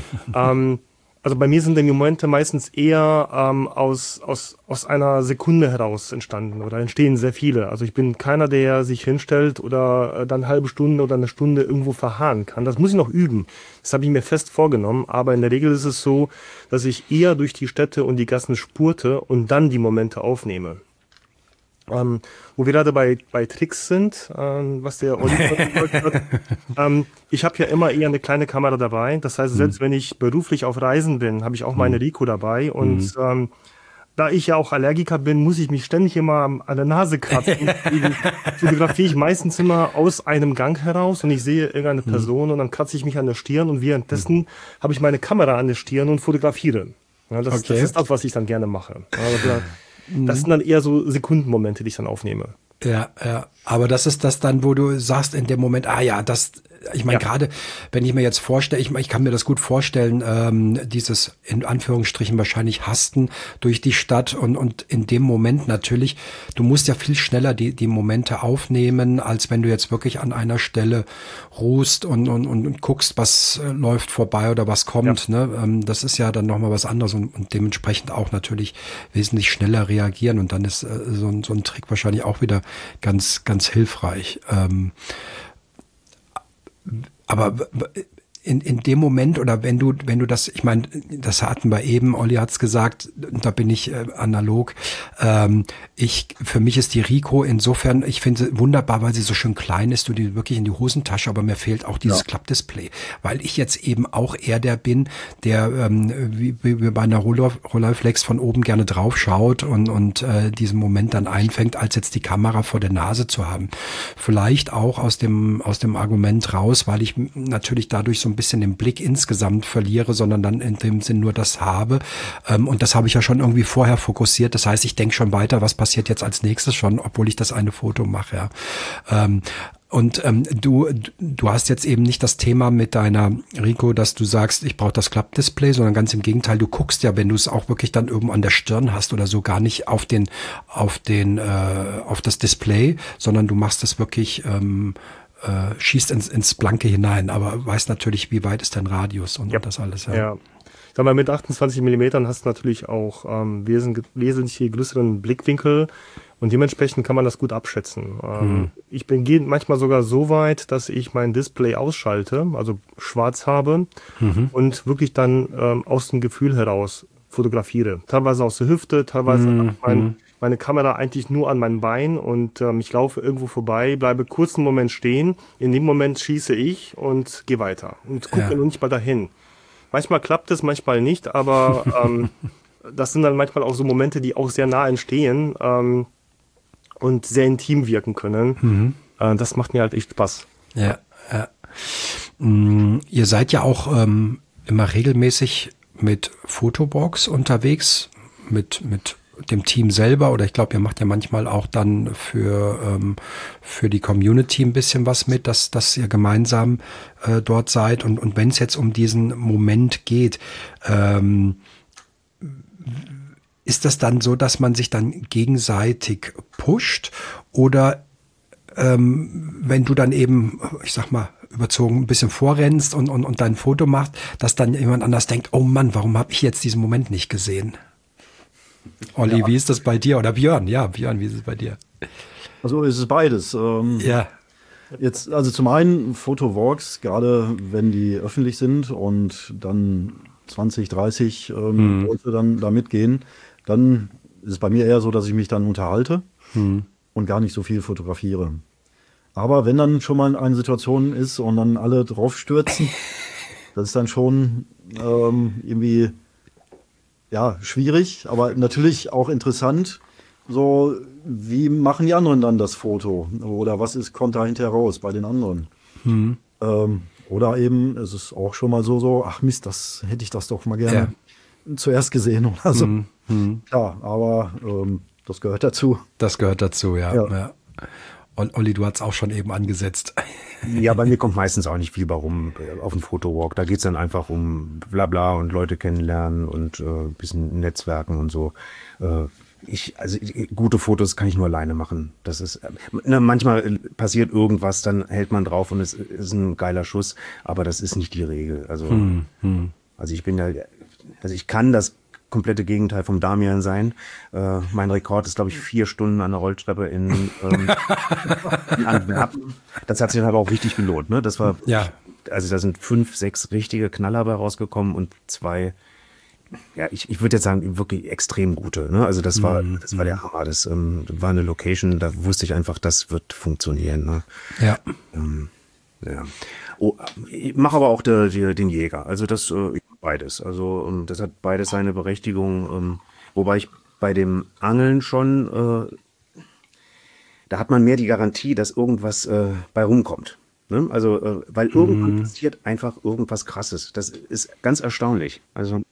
Also bei mir sind die Momente meistens eher aus einer Sekunde heraus entstanden oder entstehen sehr viele. Also ich bin keiner, der sich hinstellt oder dann eine halbe Stunde oder eine Stunde irgendwo verharren kann. Das muss ich noch üben. Das habe ich mir fest vorgenommen. Aber in der Regel ist es so, dass ich eher durch die Städte und die Gassen spurte und dann die Momente aufnehme. Wo wir gerade bei Tricks sind, was der Olli verfolgt hat. Ich habe ja immer eher eine kleine Kamera dabei. Das heißt, selbst wenn ich beruflich auf Reisen bin, habe ich auch meine Ricoh dabei. Und da ich ja auch Allergiker bin, muss ich mich ständig immer an der Nase kratzen. Deswegen fotografiere ich meistens immer aus einem Gang heraus und ich sehe irgendeine Person und dann kratze ich mich an der Stirn und währenddessen habe ich meine Kamera an der Stirn und fotografiere. Ja, das ist das, was ich dann gerne mache. Das sind dann eher so Sekundenmomente, die ich dann aufnehme. Ja, aber das ist das dann, wo du sagst in dem Moment, ich meine, gerade wenn ich mir jetzt vorstelle, ich kann mir das gut vorstellen, dieses in Anführungsstrichen wahrscheinlich Hasten durch die Stadt und in dem Moment natürlich, du musst ja viel schneller die Momente aufnehmen, als wenn du jetzt wirklich an einer Stelle ruhst und guckst, was läuft vorbei oder was kommt. Ja. Ne? Das ist ja dann nochmal was anderes und dementsprechend auch natürlich wesentlich schneller reagieren und dann ist so ein Trick wahrscheinlich auch wieder ganz, ganz hilfreich. Aber in dem Moment oder wenn du das, ich meine, das hatten wir eben, Olli hat's gesagt, da bin ich analog. Für mich ist die Ricoh insofern, ich finde sie wunderbar, weil sie so schön klein ist, du die wirklich in die Hosentasche, aber mir fehlt auch dieses Klappdisplay, weil ich jetzt eben auch eher der bin, der wie bei einer Rolleiflex von oben gerne drauf schaut und diesen Moment dann einfängt, als jetzt die Kamera vor der Nase zu haben. Vielleicht auch aus dem Argument raus, weil ich natürlich dadurch so ein bisschen den Blick insgesamt verliere, sondern dann in dem Sinn nur das habe. Und das habe ich ja schon irgendwie vorher fokussiert. Das heißt, ich denke schon weiter, was passiert jetzt als nächstes schon, obwohl ich das eine Foto mache. Ja. Und du hast jetzt eben nicht das Thema mit deiner Rico, dass du sagst, ich brauche das Klappdisplay, sondern ganz im Gegenteil, du guckst ja, wenn du es auch wirklich dann irgendwo an der Stirn hast oder so, gar nicht auf das Display, sondern du machst es wirklich, schießt ins Blanke hinein, aber weißt natürlich, wie weit ist dein Radius und das alles. Ja. Sag mal, mit 28 Millimetern hast du natürlich auch wesentlich größeren Blickwinkel. Und dementsprechend kann man das gut abschätzen. Ich gehe manchmal sogar so weit, dass ich mein Display ausschalte, also schwarz habe und wirklich dann aus dem Gefühl heraus fotografiere. Teilweise aus der Hüfte, teilweise meine Kamera eigentlich nur an meinem Bein und ich laufe irgendwo vorbei, bleibe kurz einen Moment stehen. In dem Moment schieße ich und gehe weiter und gucke noch nicht mal dahin. Manchmal klappt es, manchmal nicht, aber das sind dann manchmal auch so Momente, die auch sehr nah entstehen. Und sehr intim wirken können. Das macht mir halt echt Spaß. Ja. Ihr seid ja auch immer regelmäßig mit Fotowalks unterwegs, mit dem Team selber, oder ich glaube, ihr macht ja manchmal auch dann für die Community ein bisschen was mit, dass ihr gemeinsam dort seid. Und wenn es jetzt um diesen Moment geht, ist das dann so, dass man sich dann gegenseitig pusht oder wenn du dann eben, ich sag mal, überzogen ein bisschen vorrennst und dein Foto machst, dass dann jemand anders denkt, oh Mann, warum habe ich jetzt diesen Moment nicht gesehen? Olli, wie ist das bei dir? Oder Björn? Ja, Björn, wie ist es bei dir? Also ist es beides. Jetzt, also zum einen Fotowalks, gerade wenn die öffentlich sind und dann 20, 30 Leute dann da mitgehen, dann ist es bei mir eher so, dass ich mich dann unterhalte und gar nicht so viel fotografiere. Aber wenn dann schon mal eine Situation ist und dann alle drauf stürzen, das ist dann schon irgendwie schwierig, aber natürlich auch interessant. So, wie machen die anderen dann das Foto? Oder was kommt da hinterher raus bei den anderen? Oder eben, es ist auch schon mal so, ach Mist, das hätte ich das doch mal gerne zuerst gesehen oder so. Ja, aber das gehört dazu. Das gehört dazu, ja. Und Olli, du hast auch schon eben angesetzt. Ja, bei mir kommt meistens auch nicht viel bei rum auf dem Fotowalk. Da geht's dann einfach um Blabla und Leute kennenlernen und ein bisschen Netzwerken und so. Gute Fotos kann ich nur alleine machen. Das ist, manchmal passiert irgendwas, dann hält man drauf und es ist ein geiler Schuss, aber das ist nicht die Regel. Also, ich kann das komplette Gegenteil vom Damian sein. Mein Rekord ist, glaube ich, 4 Stunden an der Rolltreppe in Antwerpen. Das hat sich dann aber auch richtig gelohnt, ne? Das war, also da sind 5, 6 richtige Knaller bei rausgekommen und 2, ich würde jetzt sagen, wirklich extrem gute, ne? Also das war der Hammer. Das war eine Location, da wusste ich einfach, das wird funktionieren, ne? Ja. Oh, ich mache aber auch den Jäger. Also das beides. Also das hat beides seine Berechtigung. Wobei ich bei dem Angeln schon, da hat man mehr die Garantie, dass irgendwas bei rumkommt. Ne? Also weil irgendwann passiert einfach irgendwas Krasses. Das ist ganz erstaunlich. Also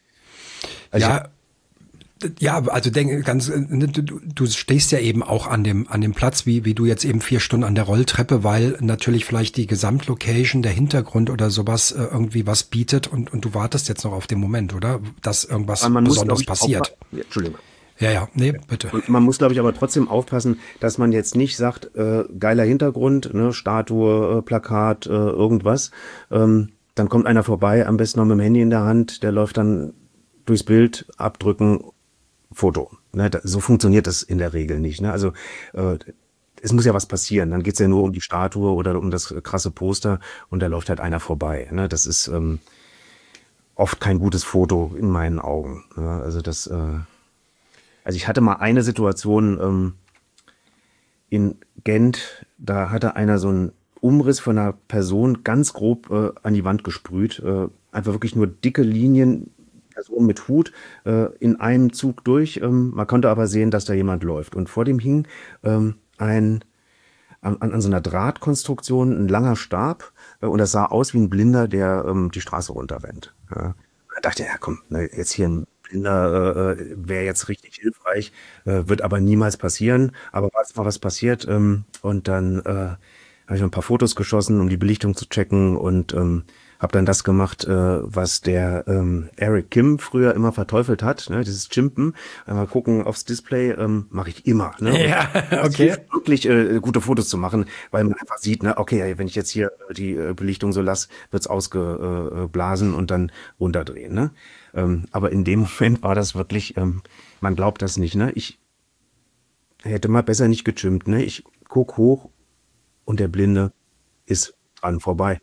also du stehst ja eben auch an dem Platz, wie du jetzt eben 4 Stunden an der Rolltreppe, weil natürlich vielleicht die Gesamtlocation, der Hintergrund oder sowas irgendwie was bietet und du wartest jetzt noch auf den Moment, oder? Dass irgendwas Besonderes passiert. Entschuldigung. Bitte. Und man muss, glaube ich, aber trotzdem aufpassen, dass man jetzt nicht sagt, geiler Hintergrund, ne, Statue, Plakat, irgendwas. Dann kommt einer vorbei, am besten noch mit dem Handy in der Hand, der läuft dann durchs Bild, abdrücken, Foto. Ne, so funktioniert das in der Regel nicht. Ne? Also es muss ja was passieren. Dann geht's ja nur um die Statue oder um das krasse Poster und da läuft halt einer vorbei. Ne? Das ist oft kein gutes Foto in meinen Augen. Ne? Also ich hatte mal eine Situation in Gent, da hatte einer so einen Umriss von einer Person ganz grob an die Wand gesprüht. Einfach wirklich nur dicke Linien, Person mit Hut in einem Zug durch. Man konnte aber sehen, dass da jemand läuft. Und vor dem hing an so einer Drahtkonstruktion ein langer Stab und das sah aus wie ein Blinder, der die Straße runterrennt. Ja. Da dachte ich, ja komm, ne, jetzt hier ein Blinder wäre jetzt richtig hilfreich, wird aber niemals passieren. Aber was passiert? Und dann habe ich noch ein paar Fotos geschossen, um die Belichtung zu checken und habe dann das gemacht, was der Eric Kim früher immer verteufelt hat, ne, dieses Chimpen. Einmal gucken aufs Display, mache ich immer. Ne? Ja, Es okay. hilft wirklich gute Fotos zu machen, weil man einfach sieht, ne, okay, wenn ich jetzt hier die Belichtung so lasse, wird's ausgeblasen und dann runterdrehen. Ne? Aber in dem Moment war das wirklich, man glaubt das nicht. Ne? Ich hätte mal besser nicht gechimpt. Ne? Ich guck hoch und der Blinde ist dran vorbei.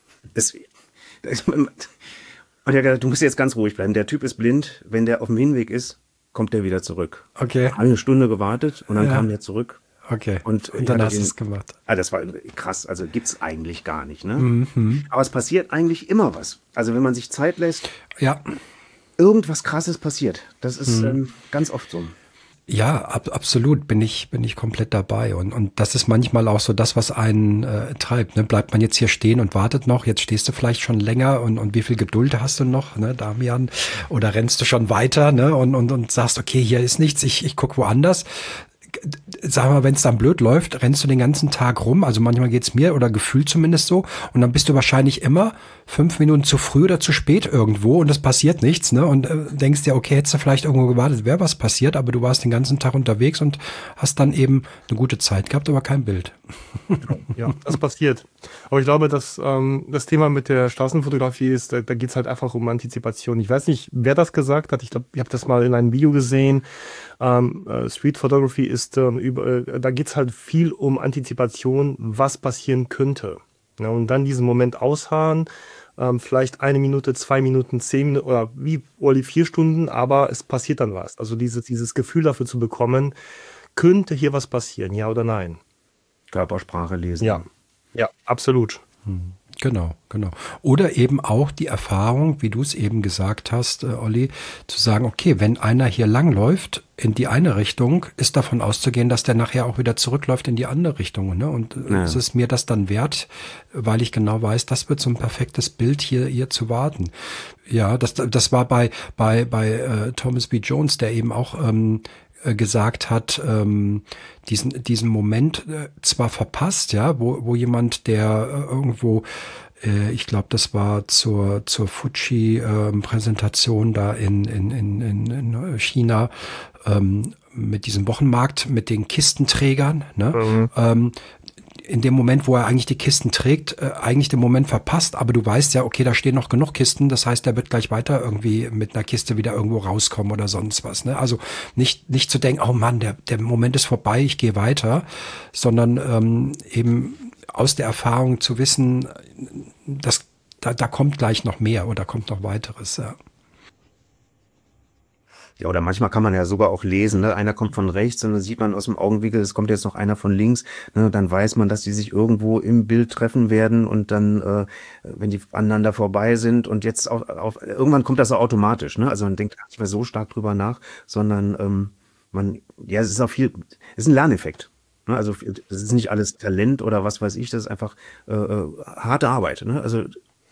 Und er hat gesagt, du musst jetzt ganz ruhig bleiben. Der Typ ist blind. Wenn der auf dem Hinweg ist, kommt der wieder zurück. Okay. Habe eine Stunde gewartet und dann kam der zurück. Okay. Und dann hast du es gemacht. Das war krass. Also gibt's eigentlich gar nicht. Ne? Aber es passiert eigentlich immer was. Also wenn man sich Zeit lässt, Ja. irgendwas Krasses passiert. Das ist ganz oft so. Ja, absolut bin ich komplett dabei und das ist manchmal auch so das, was einen treibt. Ne? Bleibt man jetzt hier stehen und wartet noch? Jetzt stehst du vielleicht schon länger und wie viel Geduld hast du noch, ne, Damian? Oder rennst du schon weiter, ne? Und sagst, okay, hier ist nichts, ich guck woanders. Sag mal, wenn es dann blöd läuft, rennst du den ganzen Tag rum, also manchmal geht's mir oder gefühlt zumindest so, und dann bist du wahrscheinlich immer 5 Minuten zu früh oder zu spät irgendwo und es passiert nichts, ne? Und denkst dir, okay, hättest du vielleicht irgendwo gewartet, wäre was passiert, aber du warst den ganzen Tag unterwegs und hast dann eben eine gute Zeit gehabt, aber kein Bild. Ja, das passiert. Aber ich glaube, dass das Thema mit der Straßenfotografie ist, da geht's halt einfach um Antizipation. Ich weiß nicht, wer das gesagt hat. Ich glaube, ich habe das mal in einem Video gesehen. Street Photography ist da geht's halt viel um Antizipation, was passieren könnte. Ja, und dann diesen Moment ausharren, vielleicht 1 Minute, 2 Minuten, 10 Minuten oder wie Olli 4 Stunden, aber es passiert dann was. Also dieses Gefühl dafür zu bekommen, könnte hier was passieren, ja oder nein? Körpersprache lesen. Ja, absolut. Genau. Oder eben auch die Erfahrung, wie du es eben gesagt hast, Olli, zu sagen, okay, wenn einer hier langläuft in die eine Richtung, ist davon auszugehen, dass der nachher auch wieder zurückläuft in die andere Richtung. Ne? Und es ist mir das dann wert, weil ich genau weiß, das wird so ein perfektes Bild hier zu warten. Ja, das war bei Thomas B. Jones, der eben auch gesagt hat, diesen Moment zwar verpasst, ja, wo jemand, der irgendwo, ich glaube, das war zur Fuji-Präsentation da in China, mit diesem Wochenmarkt, mit den Kistenträgern, ne? In dem Moment, wo er eigentlich die Kisten trägt, eigentlich den Moment verpasst, aber du weißt ja, okay, da stehen noch genug Kisten, das heißt, er wird gleich weiter irgendwie mit einer Kiste wieder irgendwo rauskommen oder sonst was. Ne? Also nicht zu denken, oh Mann, der Moment ist vorbei, ich gehe weiter, sondern eben aus der Erfahrung zu wissen, dass da kommt gleich noch mehr oder kommt noch weiteres. Ja. Ja, oder manchmal kann man ja sogar auch lesen, ne? Einer kommt von rechts und dann sieht man aus dem Augenwinkel, es kommt jetzt noch einer von links, ne? Dann weiß man, dass die sich irgendwo im Bild treffen werden und dann, wenn die aneinander vorbei sind und jetzt irgendwann kommt das so automatisch, ne? Also man denkt gar nicht mehr so stark drüber nach, sondern es ist auch es ist ein Lerneffekt. Ne? Also das ist nicht alles Talent oder was weiß ich, das ist einfach harte Arbeit, ne? Also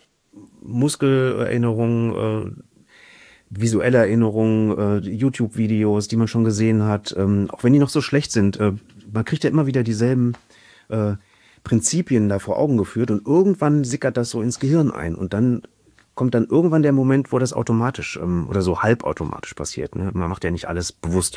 Muskelerinnerung, visuelle Erinnerungen, YouTube-Videos, die man schon gesehen hat, auch wenn die noch so schlecht sind, man kriegt ja immer wieder dieselben Prinzipien da vor Augen geführt und irgendwann sickert das so ins Gehirn ein und dann kommt dann irgendwann der Moment, wo das automatisch oder so halbautomatisch passiert. Ne? Man macht ja nicht alles bewusst.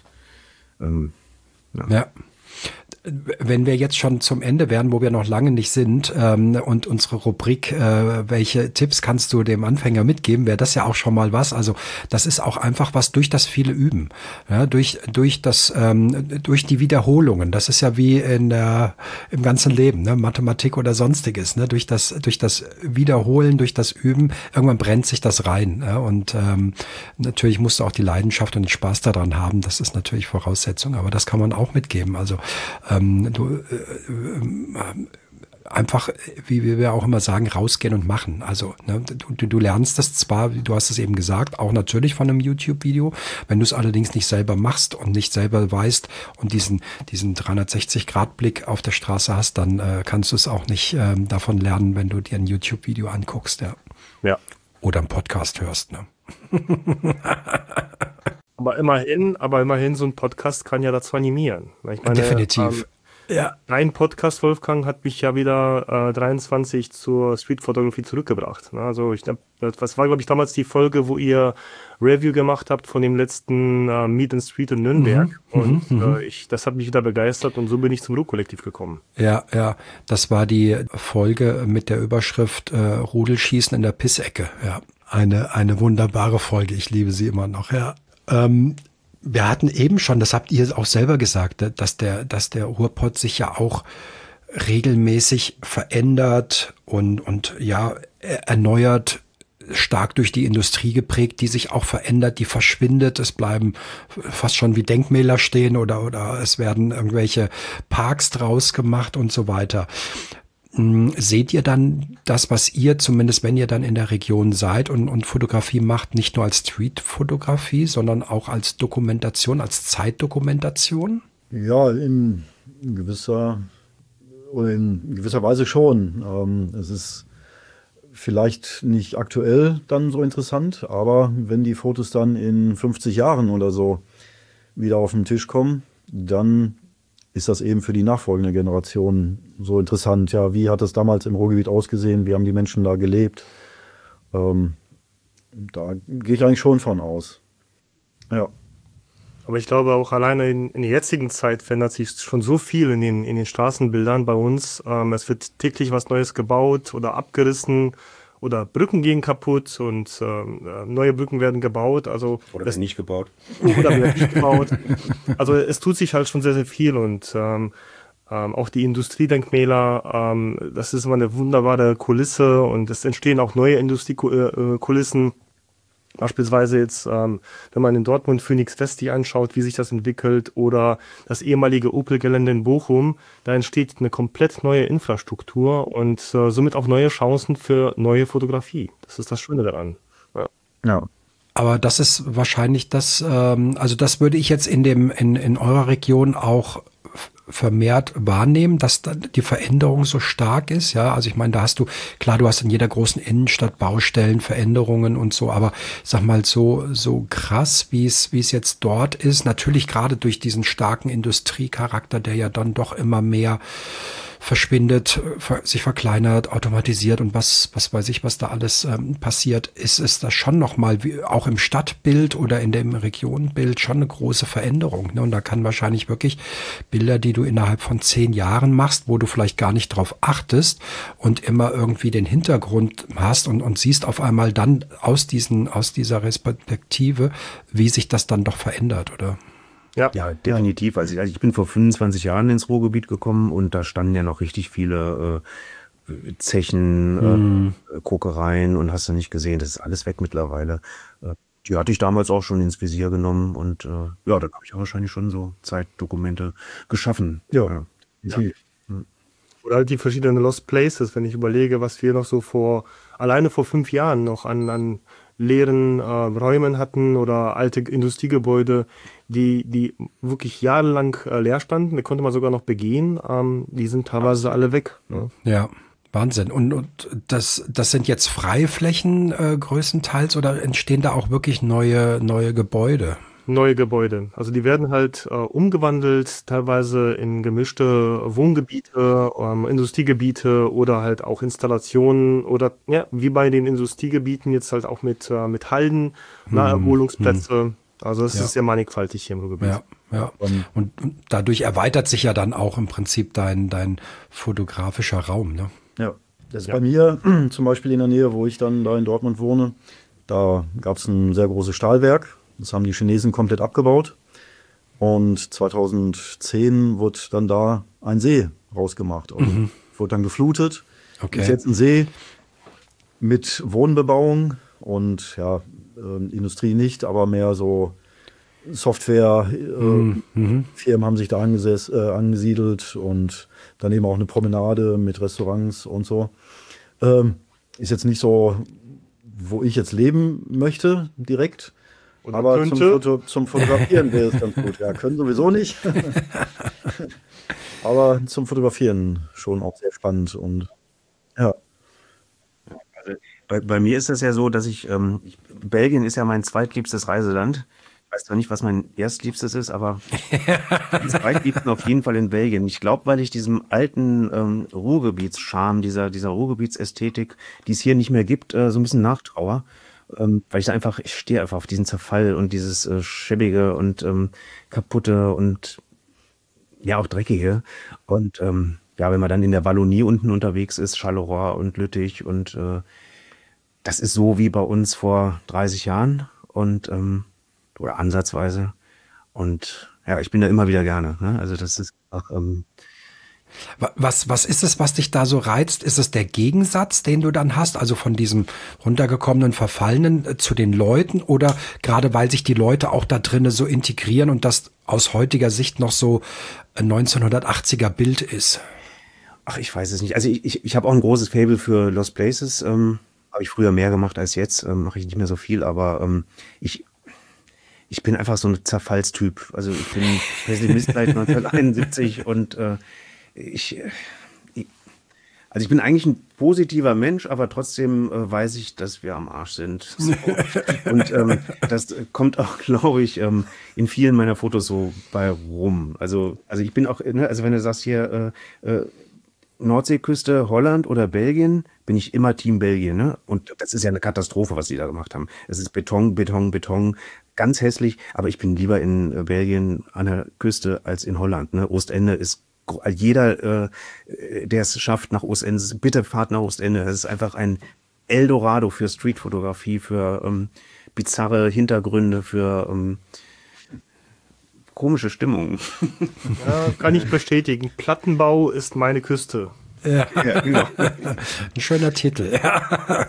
Ja. Wenn wir jetzt schon zum Ende wären, wo wir noch lange nicht sind, und unsere Rubrik, welche Tipps kannst du dem Anfänger mitgeben, wäre das ja auch schon mal was. Also das ist auch einfach was durch das viele Üben, ja, durch die Wiederholungen. Das ist ja wie im ganzen Leben, ne? Mathematik oder sonstiges, ne? Durch das Wiederholen, durch das Üben, irgendwann brennt sich das rein. Ja? Und natürlich musst du auch die Leidenschaft und den Spaß daran haben. Das ist natürlich Voraussetzung, aber das kann man auch mitgeben. Also einfach, wie wir auch immer sagen, rausgehen und machen. Also ne, du lernst das zwar, du hast es eben gesagt, auch natürlich von einem YouTube-Video. Wenn du es allerdings nicht selber machst und nicht selber weißt und diesen 360-Grad-Blick auf der Straße hast, dann kannst du es auch nicht davon lernen, wenn du dir ein YouTube-Video anguckst. Ja. Oder einen Podcast hörst. Ne? Aber immerhin, so ein Podcast kann ja dazu animieren. Ich meine, definitiv. Dein Podcast, Wolfgang, hat mich ja wieder 23 zur Streetfotografie zurückgebracht. Also das war, glaube ich, damals die Folge, wo ihr Review gemacht habt von dem letzten Meet and Street in Nürnberg. Das hat mich wieder begeistert und so bin ich zum Ruhr-Kollektiv gekommen. Ja, das war die Folge mit der Überschrift Rudelschießen in der Pissecke. Ja, eine wunderbare Folge. Ich liebe sie immer noch. Ja. Wir hatten eben schon, das habt ihr auch selber gesagt, dass der Ruhrpott sich ja auch regelmäßig verändert und ja erneuert, stark durch die Industrie geprägt, die sich auch verändert, die verschwindet. Es bleiben fast schon wie Denkmäler stehen oder es werden irgendwelche Parks draus gemacht und so weiter. Seht ihr dann das, was ihr, zumindest wenn ihr dann in der Region seid und Fotografie macht, nicht nur als Street-Fotografie, sondern auch als Dokumentation, als Zeitdokumentation? Ja, in gewisser Weise schon. Es ist vielleicht nicht aktuell dann so interessant, aber wenn die Fotos dann in 50 Jahren oder so wieder auf den Tisch kommen, dann ist das eben für die nachfolgende Generation so interessant. Ja, wie hat es damals im Ruhrgebiet ausgesehen? Wie haben die Menschen da gelebt? Da gehe ich eigentlich schon von aus. Ja. Aber ich glaube auch alleine in der jetzigen Zeit verändert sich schon so viel in den Straßenbildern bei uns. Es wird täglich was Neues gebaut oder abgerissen. Oder Brücken gehen kaputt und neue Brücken werden gebaut. Also oder werden nicht gebaut. Oder werden nicht gebaut. Also es tut sich halt schon sehr, sehr viel. Und auch die Industriedenkmäler, das ist immer eine wunderbare Kulisse. Und es entstehen auch neue Industriekulissen. Beispielsweise jetzt, wenn man in Dortmund Phoenix West anschaut, wie sich das entwickelt, oder das ehemalige Opel-Gelände in Bochum, da entsteht eine komplett neue Infrastruktur und somit auch neue Chancen für neue Fotografie. Das ist das Schöne daran. Ja. Aber das ist wahrscheinlich das, also das würde ich jetzt in eurer Region auch vermehrt wahrnehmen, dass da die Veränderung so stark ist. Ja, also ich meine, du hast in jeder großen Innenstadt Baustellen, Veränderungen und so, aber ich sag mal so krass, wie es jetzt dort ist, natürlich gerade durch diesen starken Industriecharakter, der ja dann doch immer mehr verschwindet, sich verkleinert, automatisiert und was weiß ich, was da alles passiert, ist das schon nochmal, auch im Stadtbild oder in dem Regionenbild, schon eine große Veränderung. Ne? Und da kann wahrscheinlich wirklich Bilder, die du innerhalb von 10 Jahren machst, wo du vielleicht gar nicht drauf achtest und immer irgendwie den Hintergrund hast und siehst auf einmal dann aus dieser Perspektive, wie sich das dann doch verändert, oder? Ja, definitiv. Also ich bin vor 25 Jahren ins Ruhrgebiet gekommen und da standen ja noch richtig viele Zechen, Kokereien und hast du nicht gesehen. Das ist alles weg mittlerweile. Die hatte ich damals auch schon ins Visier genommen und dann habe ich auch wahrscheinlich schon so Zeitdokumente geschaffen. Ja. Oder halt die verschiedenen Lost Places, wenn ich überlege, was wir noch so alleine vor 5 Jahren noch an leeren Räumen hatten oder alte Industriegebäude, die wirklich jahrelang leer standen. Da konnte man sogar noch begehen. Die sind teilweise alle weg. Ne? Ja, Wahnsinn. Und das sind jetzt Freiflächen größtenteils oder entstehen da auch wirklich neue Gebäude? Neue Gebäude. Also die werden halt umgewandelt, teilweise in gemischte Wohngebiete, Industriegebiete oder halt auch Installationen oder ja, wie bei den Industriegebieten jetzt halt auch mit Halden, Naherholungsplätze. Also es ist sehr mannigfaltig hier im Ruhrgebiet. Ja. Und dadurch erweitert sich ja dann auch im Prinzip dein fotografischer Raum, ne? Ja, das ist bei mir zum Beispiel in der Nähe, wo ich dann da in Dortmund wohne. Da gab es ein sehr großes Stahlwerk. Das haben die Chinesen komplett abgebaut. Und 2010 wurde dann da ein See rausgemacht. Und wurde dann geflutet. Okay. Ist jetzt ein See mit Wohnbebauung und Industrie nicht, aber mehr so Software-Firmen haben sich da angesiedelt und daneben auch eine Promenade mit Restaurants und so. Ist jetzt nicht so, wo ich jetzt leben möchte direkt, oder aber zum Fotografieren wäre es ganz gut. Ja, können sowieso nicht. Aber zum Fotografieren schon auch sehr spannend und ja. Also bei mir ist es ja so, dass Belgien ist ja mein zweitliebstes Reiseland. Ich weiß zwar nicht, was mein erstliebstes ist, aber mein zweitliebsten auf jeden Fall in Belgien. Ich glaube, weil ich diesem alten Ruhrgebietscharme, dieser Ruhrgebietsästhetik, die es hier nicht mehr gibt, so ein bisschen nachtrauer. Weil ich stehe einfach auf diesen Zerfall und dieses schäbige und kaputte und ja auch dreckige. Und ja, wenn man dann in der Wallonie unten unterwegs ist, Charleroi und Lüttich und das ist so wie bei uns vor 30 Jahren und oder ansatzweise. Und ja, ich bin da immer wieder gerne. Ne? Also das ist auch Was ist es, was dich da so reizt? Ist es der Gegensatz, den du dann hast, also von diesem runtergekommenen Verfallenen zu den Leuten, oder gerade weil sich die Leute auch da drinnen so integrieren und das aus heutiger Sicht noch so ein 1980er Bild ist? Ach, ich weiß es nicht. Also ich habe auch ein großes Faible für Lost Places. Habe ich früher mehr gemacht als jetzt. Mache ich nicht mehr so viel, aber ich bin einfach so ein Zerfallstyp. Also ich bin Pessimist seit 1971 und ich bin eigentlich ein positiver Mensch, aber trotzdem weiß ich, dass wir am Arsch sind. So. Und das kommt auch, glaube ich, in vielen meiner Fotos so bei rum. Also ich bin auch, ne, also wenn du sagst hier Nordseeküste, Holland oder Belgien, bin ich immer Team Belgien. Ne? Und das ist ja eine Katastrophe, was die da gemacht haben. Es ist Beton, Beton, Beton, ganz hässlich. Aber ich bin lieber in Belgien an der Küste als in Holland. Ne? Ostende ist jeder, der es schafft nach Ostende, bitte fahrt nach Ostende. Es ist einfach ein Eldorado für Streetfotografie, für bizarre Hintergründe, für komische Stimmung. Ja, kann ich bestätigen. Plattenbau ist meine Küste. Ja, genau. Ein schöner Titel. Ja.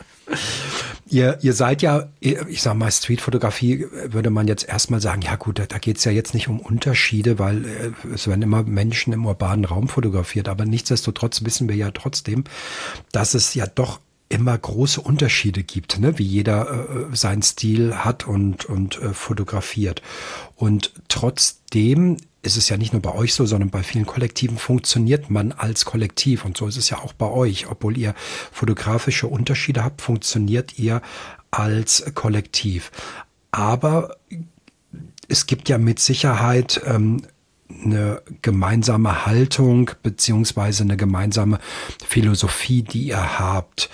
Ihr seid ja, ich sag mal, Streetfotografie würde man jetzt erstmal sagen, ja gut, da geht's ja jetzt nicht um Unterschiede, weil es werden immer Menschen im urbanen Raum fotografiert, aber nichtsdestotrotz wissen wir ja trotzdem, dass es ja doch immer große Unterschiede gibt, ne? Wie jeder seinen Stil hat und fotografiert. Und trotzdem ist es ja nicht nur bei euch so, sondern bei vielen Kollektiven funktioniert man als Kollektiv. Und so ist es ja auch bei euch. Obwohl ihr fotografische Unterschiede habt, funktioniert ihr als Kollektiv. Aber es gibt ja mit Sicherheit eine gemeinsame Haltung beziehungsweise eine gemeinsame Philosophie, die ihr habt.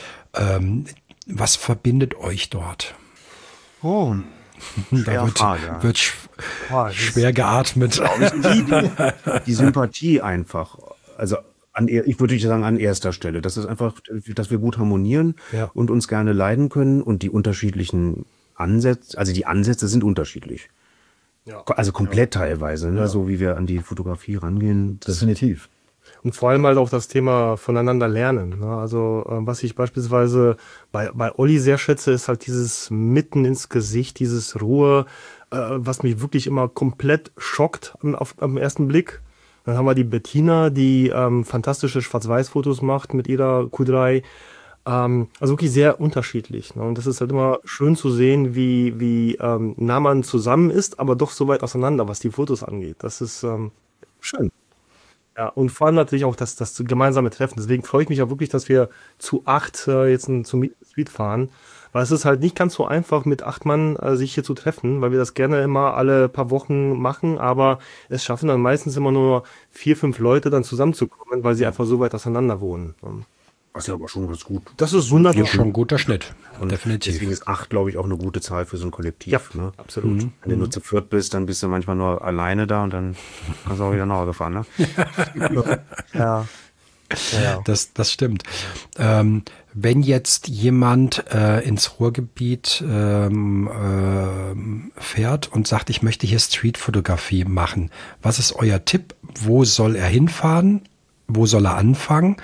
Was verbindet euch dort? Oh, da wird schwer geatmet. Die Sympathie einfach. Also ich würde sagen, an erster Stelle. Das ist einfach, dass wir gut harmonieren und uns gerne leiden können und die unterschiedlichen Ansätze, also die Ansätze sind unterschiedlich. Ja. Also komplett teilweise, ne? So wie wir an die Fotografie rangehen. Definitiv. Und vor allem halt auch das Thema voneinander lernen. Ne? Also was ich beispielsweise bei Olli sehr schätze, ist halt dieses mitten ins Gesicht, dieses Ruhe, was mich wirklich immer komplett schockt am ersten Blick. Dann haben wir die Bettina, die fantastische Schwarz-Weiß-Fotos macht mit ihrer Q3. Also wirklich sehr unterschiedlich. Ne? Und das ist halt immer schön zu sehen, wie nah man zusammen ist, aber doch so weit auseinander, was die Fotos angeht. Das ist schön. Ja, und vor allem natürlich auch das gemeinsame Treffen. Deswegen freue ich mich auch wirklich, dass wir zu 8 jetzt zum Street fahren. Weil es ist halt nicht ganz so einfach, mit 8 Mann sich hier zu treffen, weil wir das gerne immer alle paar Wochen machen, aber es schaffen dann meistens immer nur 4, 5 Leute dann zusammenzukommen, weil sie einfach so weit auseinander wohnen. Das ist ja aber schon ganz gut. Das ist wunderbar. Das ist schon ein guter Schnitt. Und definitiv. Deswegen ist 8, glaube ich, auch eine gute Zahl für so ein Kollektiv. Ja, ne? Absolut. Wenn du nur zu viert bist, dann bist du manchmal nur alleine da und dann kannst du auch wieder nach Hause fahren. Ne? Ja. Das stimmt. Wenn jetzt jemand ins Ruhrgebiet fährt und sagt, ich möchte hier Streetfotografie machen, was ist euer Tipp? Wo soll er hinfahren? Wo soll er anfangen?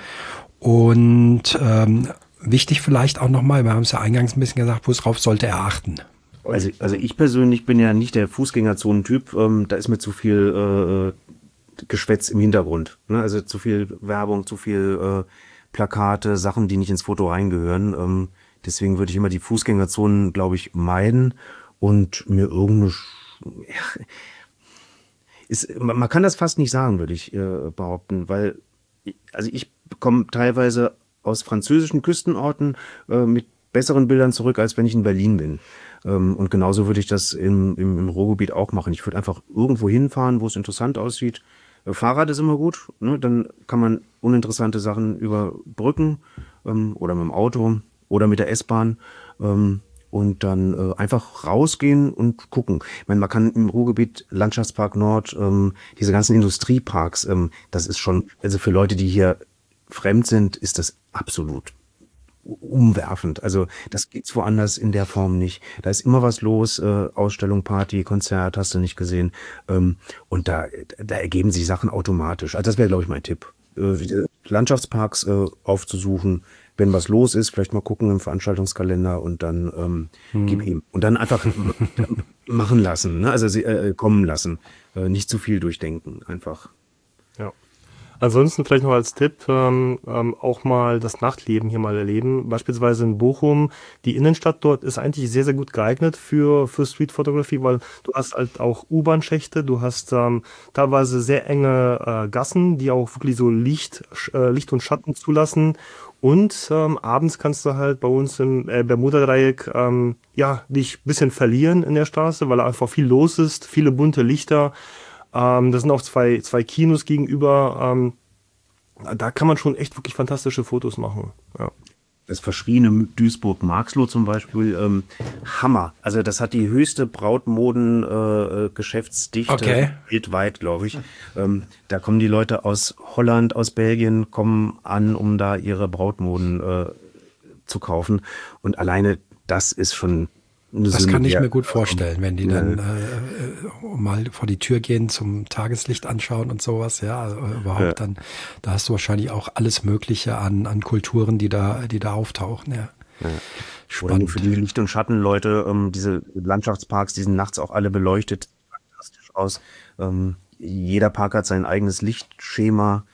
Und wichtig vielleicht auch nochmal, wir haben es ja eingangs ein bisschen gesagt, worauf sollte er achten? Also ich persönlich bin ja nicht der Fußgängerzonentyp, da ist mir zu viel Geschwätz im Hintergrund. Ne? Also zu viel Werbung, zu viel Plakate, Sachen, die nicht ins Foto reingehören. Deswegen würde ich immer die Fußgängerzonen, glaube ich, meiden und mir irgendeine... man kann das fast nicht sagen, würde ich behaupten, weil ich komme teilweise aus französischen Küstenorten mit besseren Bildern zurück, als wenn ich in Berlin bin. Und genauso würde ich das im Ruhrgebiet auch machen. Ich würde einfach irgendwo hinfahren, wo es interessant aussieht. Fahrrad ist immer gut, ne? Dann kann man uninteressante Sachen überbrücken oder mit dem Auto oder mit der S-Bahn und dann einfach rausgehen und gucken. Ich meine, man kann im Ruhrgebiet, Landschaftspark Nord, diese ganzen Industrieparks, das ist schon, also für Leute, die hier fremd sind, ist das absolut umwerfend. Also das gibt's woanders in der Form nicht. Da ist immer was los, Ausstellung, Party, Konzert, hast du nicht gesehen. Und da ergeben sich Sachen automatisch. Also das wäre, glaube ich, mein Tipp. Landschaftsparks aufzusuchen, wenn was los ist, vielleicht mal gucken im Veranstaltungskalender und dann gib ihm. Und dann einfach machen lassen, ne? Also kommen lassen. Nicht zu viel durchdenken, einfach. Ja. Ansonsten vielleicht noch als Tipp, auch mal das Nachtleben hier mal erleben. Beispielsweise in Bochum, die Innenstadt dort ist eigentlich sehr, sehr gut geeignet für Street-Photography, weil du hast halt auch U-Bahn-Schächte, du hast teilweise sehr enge Gassen, die auch wirklich so Licht und Schatten zulassen. Und abends kannst du halt bei uns im Bermuda-Dreieck dich ein bisschen verlieren in der Straße, weil einfach viel los ist, viele bunte Lichter. Da sind auch zwei Kinos gegenüber. Da kann man schon echt wirklich fantastische Fotos machen. Ja. Das verschriene Duisburg-Marxloh zum Beispiel, Hammer. Also das hat die höchste Brautmoden-Geschäftsdichte weltweit, glaube ich. Da kommen die Leute aus Holland, aus Belgien, kommen an, um da ihre Brautmoden zu kaufen. Und alleine das ist schon... Das kann ich mir gut vorstellen, wenn die dann mal vor die Tür gehen, zum Tageslicht anschauen und sowas, überhaupt dann, da hast du wahrscheinlich auch alles Mögliche an Kulturen, die da auftauchen, ja. Spannend. Oder für die Licht- und Schattenleute, diese Landschaftsparks, die sind nachts auch alle beleuchtet, fantastisch aus. Jeder Park hat sein eigenes Lichtschema.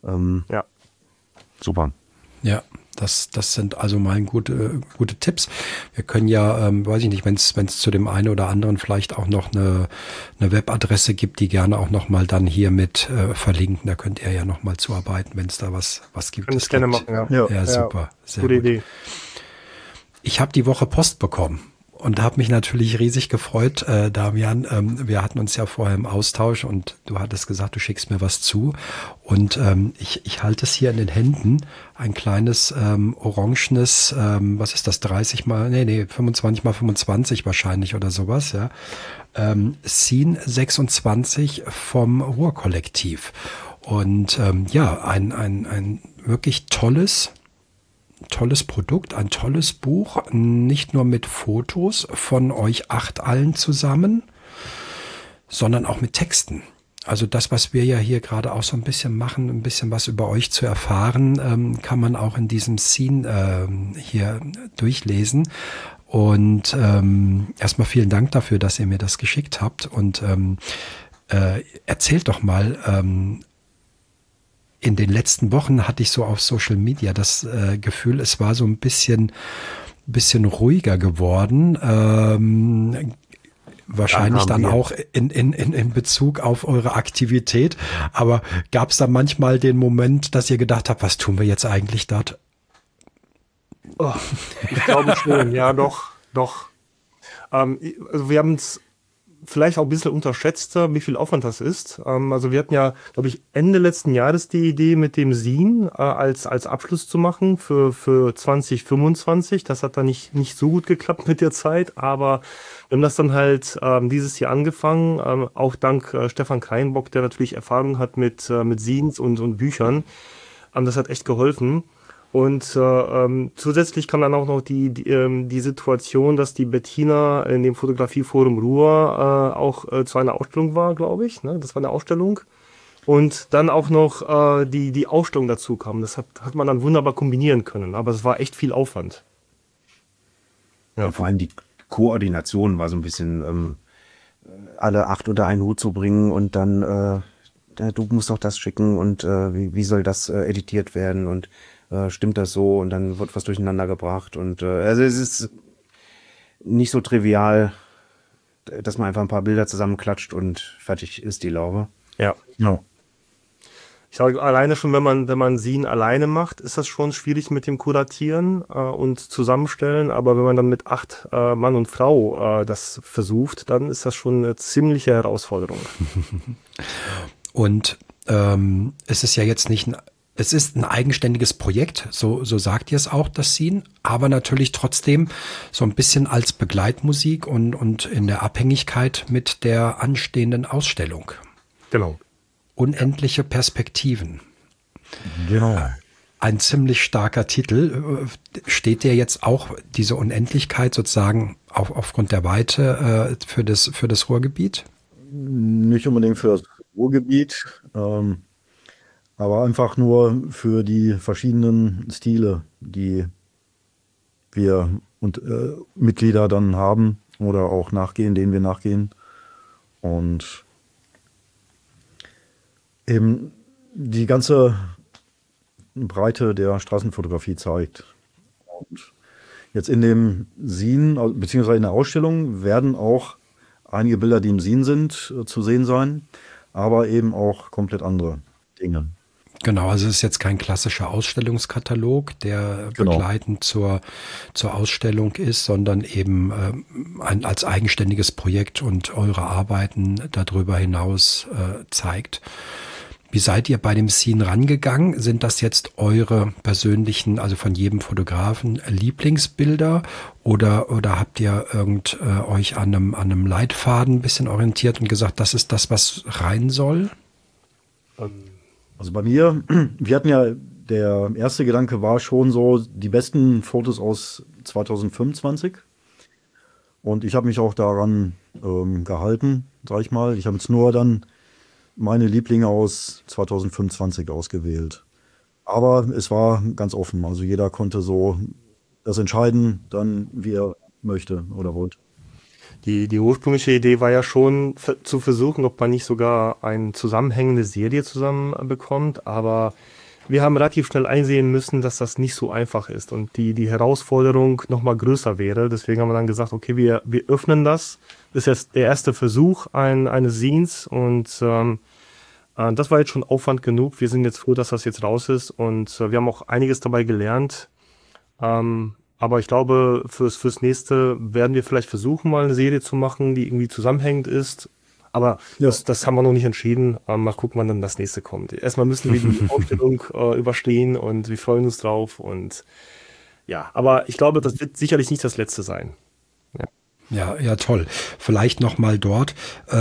Super. Ja. Das sind also mal gute Tipps. Wir können ja, weiß ich nicht, wenn es zu dem einen oder anderen vielleicht auch noch eine Webadresse gibt, die gerne auch noch mal dann hier mit verlinken. Da könnt ihr ja noch mal zuarbeiten, wenn es da was gibt. Können es gerne machen, ja. Ja, super. Sehr gute gut. Idee. Ich habe die Woche Post bekommen. Und habe mich natürlich riesig gefreut, Damian. Wir hatten uns ja vorher im Austausch und du hattest gesagt, du schickst mir was zu. Und ich halte es hier in den Händen. Ein kleines orangenes, was ist das, 25 mal 25 wahrscheinlich oder sowas, ja. Scene 26 vom Ruhr-Kollektiv. Und ein wirklich tolles Produkt, ein tolles Buch, nicht nur mit Fotos von euch 8 allen zusammen, sondern auch mit Texten. Also das, was wir ja hier gerade auch so ein bisschen machen, ein bisschen was über euch zu erfahren, kann man auch in diesem Scene hier durchlesen. Und erstmal vielen Dank dafür, dass ihr mir das geschickt habt. Und erzählt doch mal, in den letzten Wochen hatte ich so auf Social Media das Gefühl, es war so ein bisschen ruhiger geworden. Wahrscheinlich dann auch in Bezug auf eure Aktivität. Aber gab es da manchmal den Moment, dass ihr gedacht habt, was tun wir jetzt eigentlich dort? Oh, ich glaube schon, ja, doch. Also wir haben es vielleicht auch ein bisschen unterschätzt, wie viel Aufwand das ist. Also wir hatten ja, glaube ich, Ende letzten Jahres die Idee, mit dem Scene als Abschluss zu machen für 2025. Das hat dann nicht so gut geklappt mit der Zeit, aber wir haben das dann halt dieses Jahr angefangen, auch dank Stefan Kreinbock, der natürlich Erfahrung hat mit Scenes und Büchern. Das hat echt geholfen. Und zusätzlich kam dann auch noch die Situation, dass die Bettina in dem Fotografieforum Ruhr auch zu einer Ausstellung war, glaube ich. Ne? Das war eine Ausstellung. Und dann auch noch die Ausstellung dazu kam. Das hat man dann wunderbar kombinieren können. Aber es war echt viel Aufwand. Ja, vor allem die Koordination war so ein bisschen alle 8 unter einen Hut zu bringen und dann du musst doch das schicken und wie soll das editiert werden und stimmt das so und dann wird was durcheinander gebracht und also es ist nicht so trivial, dass man einfach ein paar Bilder zusammenklatscht und fertig ist die Laube. Ja. Ich sage, alleine schon, wenn man Scene alleine macht, ist das schon schwierig mit dem Kuratieren und Zusammenstellen. Aber wenn man dann mit 8 Mann und Frau das versucht, dann ist das schon eine ziemliche Herausforderung. Und es ist ja jetzt nicht es ist ein eigenständiges Projekt, so sagt ihr es auch, das Scene, aber natürlich trotzdem so ein bisschen als Begleitmusik und in der Abhängigkeit mit der anstehenden Ausstellung. Genau. Unendliche Perspektiven. Genau. Ein ziemlich starker Titel. Steht dir jetzt auch diese Unendlichkeit sozusagen aufgrund der Weite für das Ruhrgebiet? Nicht unbedingt für das Ruhrgebiet, aber einfach nur für die verschiedenen Stile, die wir und Mitglieder dann haben oder auch nachgehen, denen wir nachgehen. Und eben die ganze Breite der Straßenfotografie zeigt. Und jetzt in dem Scene, beziehungsweise in der Ausstellung, werden auch einige Bilder, die im Scene sind, zu sehen sein, aber eben auch komplett andere Dinge. Genau, also es ist jetzt kein klassischer Ausstellungskatalog, der begleitend zur Ausstellung ist, sondern eben als eigenständiges Projekt und eure Arbeiten darüber hinaus zeigt. Wie seid ihr bei dem Scene rangegangen? Sind das jetzt eure persönlichen, also von jedem Fotografen, Lieblingsbilder oder habt ihr euch an einem Leitfaden ein bisschen orientiert und gesagt, das ist das, was rein soll? Also bei mir, wir hatten ja, der erste Gedanke war schon so, die besten Fotos aus 2025. Und ich habe mich auch daran gehalten, sag ich mal. Ich habe jetzt nur dann meine Lieblinge aus 2025 ausgewählt. Aber es war ganz offen. Also jeder konnte so das entscheiden, dann wie er möchte oder wollte. Die ursprüngliche Idee war ja schon zu versuchen, ob man nicht sogar eine zusammenhängende Serie zusammenbekommt. Aber wir haben relativ schnell einsehen müssen, dass das nicht so einfach ist und die Herausforderung noch mal größer wäre. Deswegen haben wir dann gesagt, okay, wir öffnen das. Das ist jetzt der erste Versuch eines Scenes und das war jetzt schon Aufwand genug. Wir sind jetzt froh, dass das jetzt raus ist und wir haben auch einiges dabei gelernt. Aber ich glaube, fürs nächste werden wir vielleicht versuchen, mal eine Serie zu machen, die irgendwie zusammenhängend ist. Aber das haben wir noch nicht entschieden. Mal gucken, wann dann das nächste kommt. Erstmal müssen wir die Aufstellung überstehen und wir freuen uns drauf. Und ja, aber ich glaube, das wird sicherlich nicht das letzte sein. Ja, toll. Vielleicht noch mal dort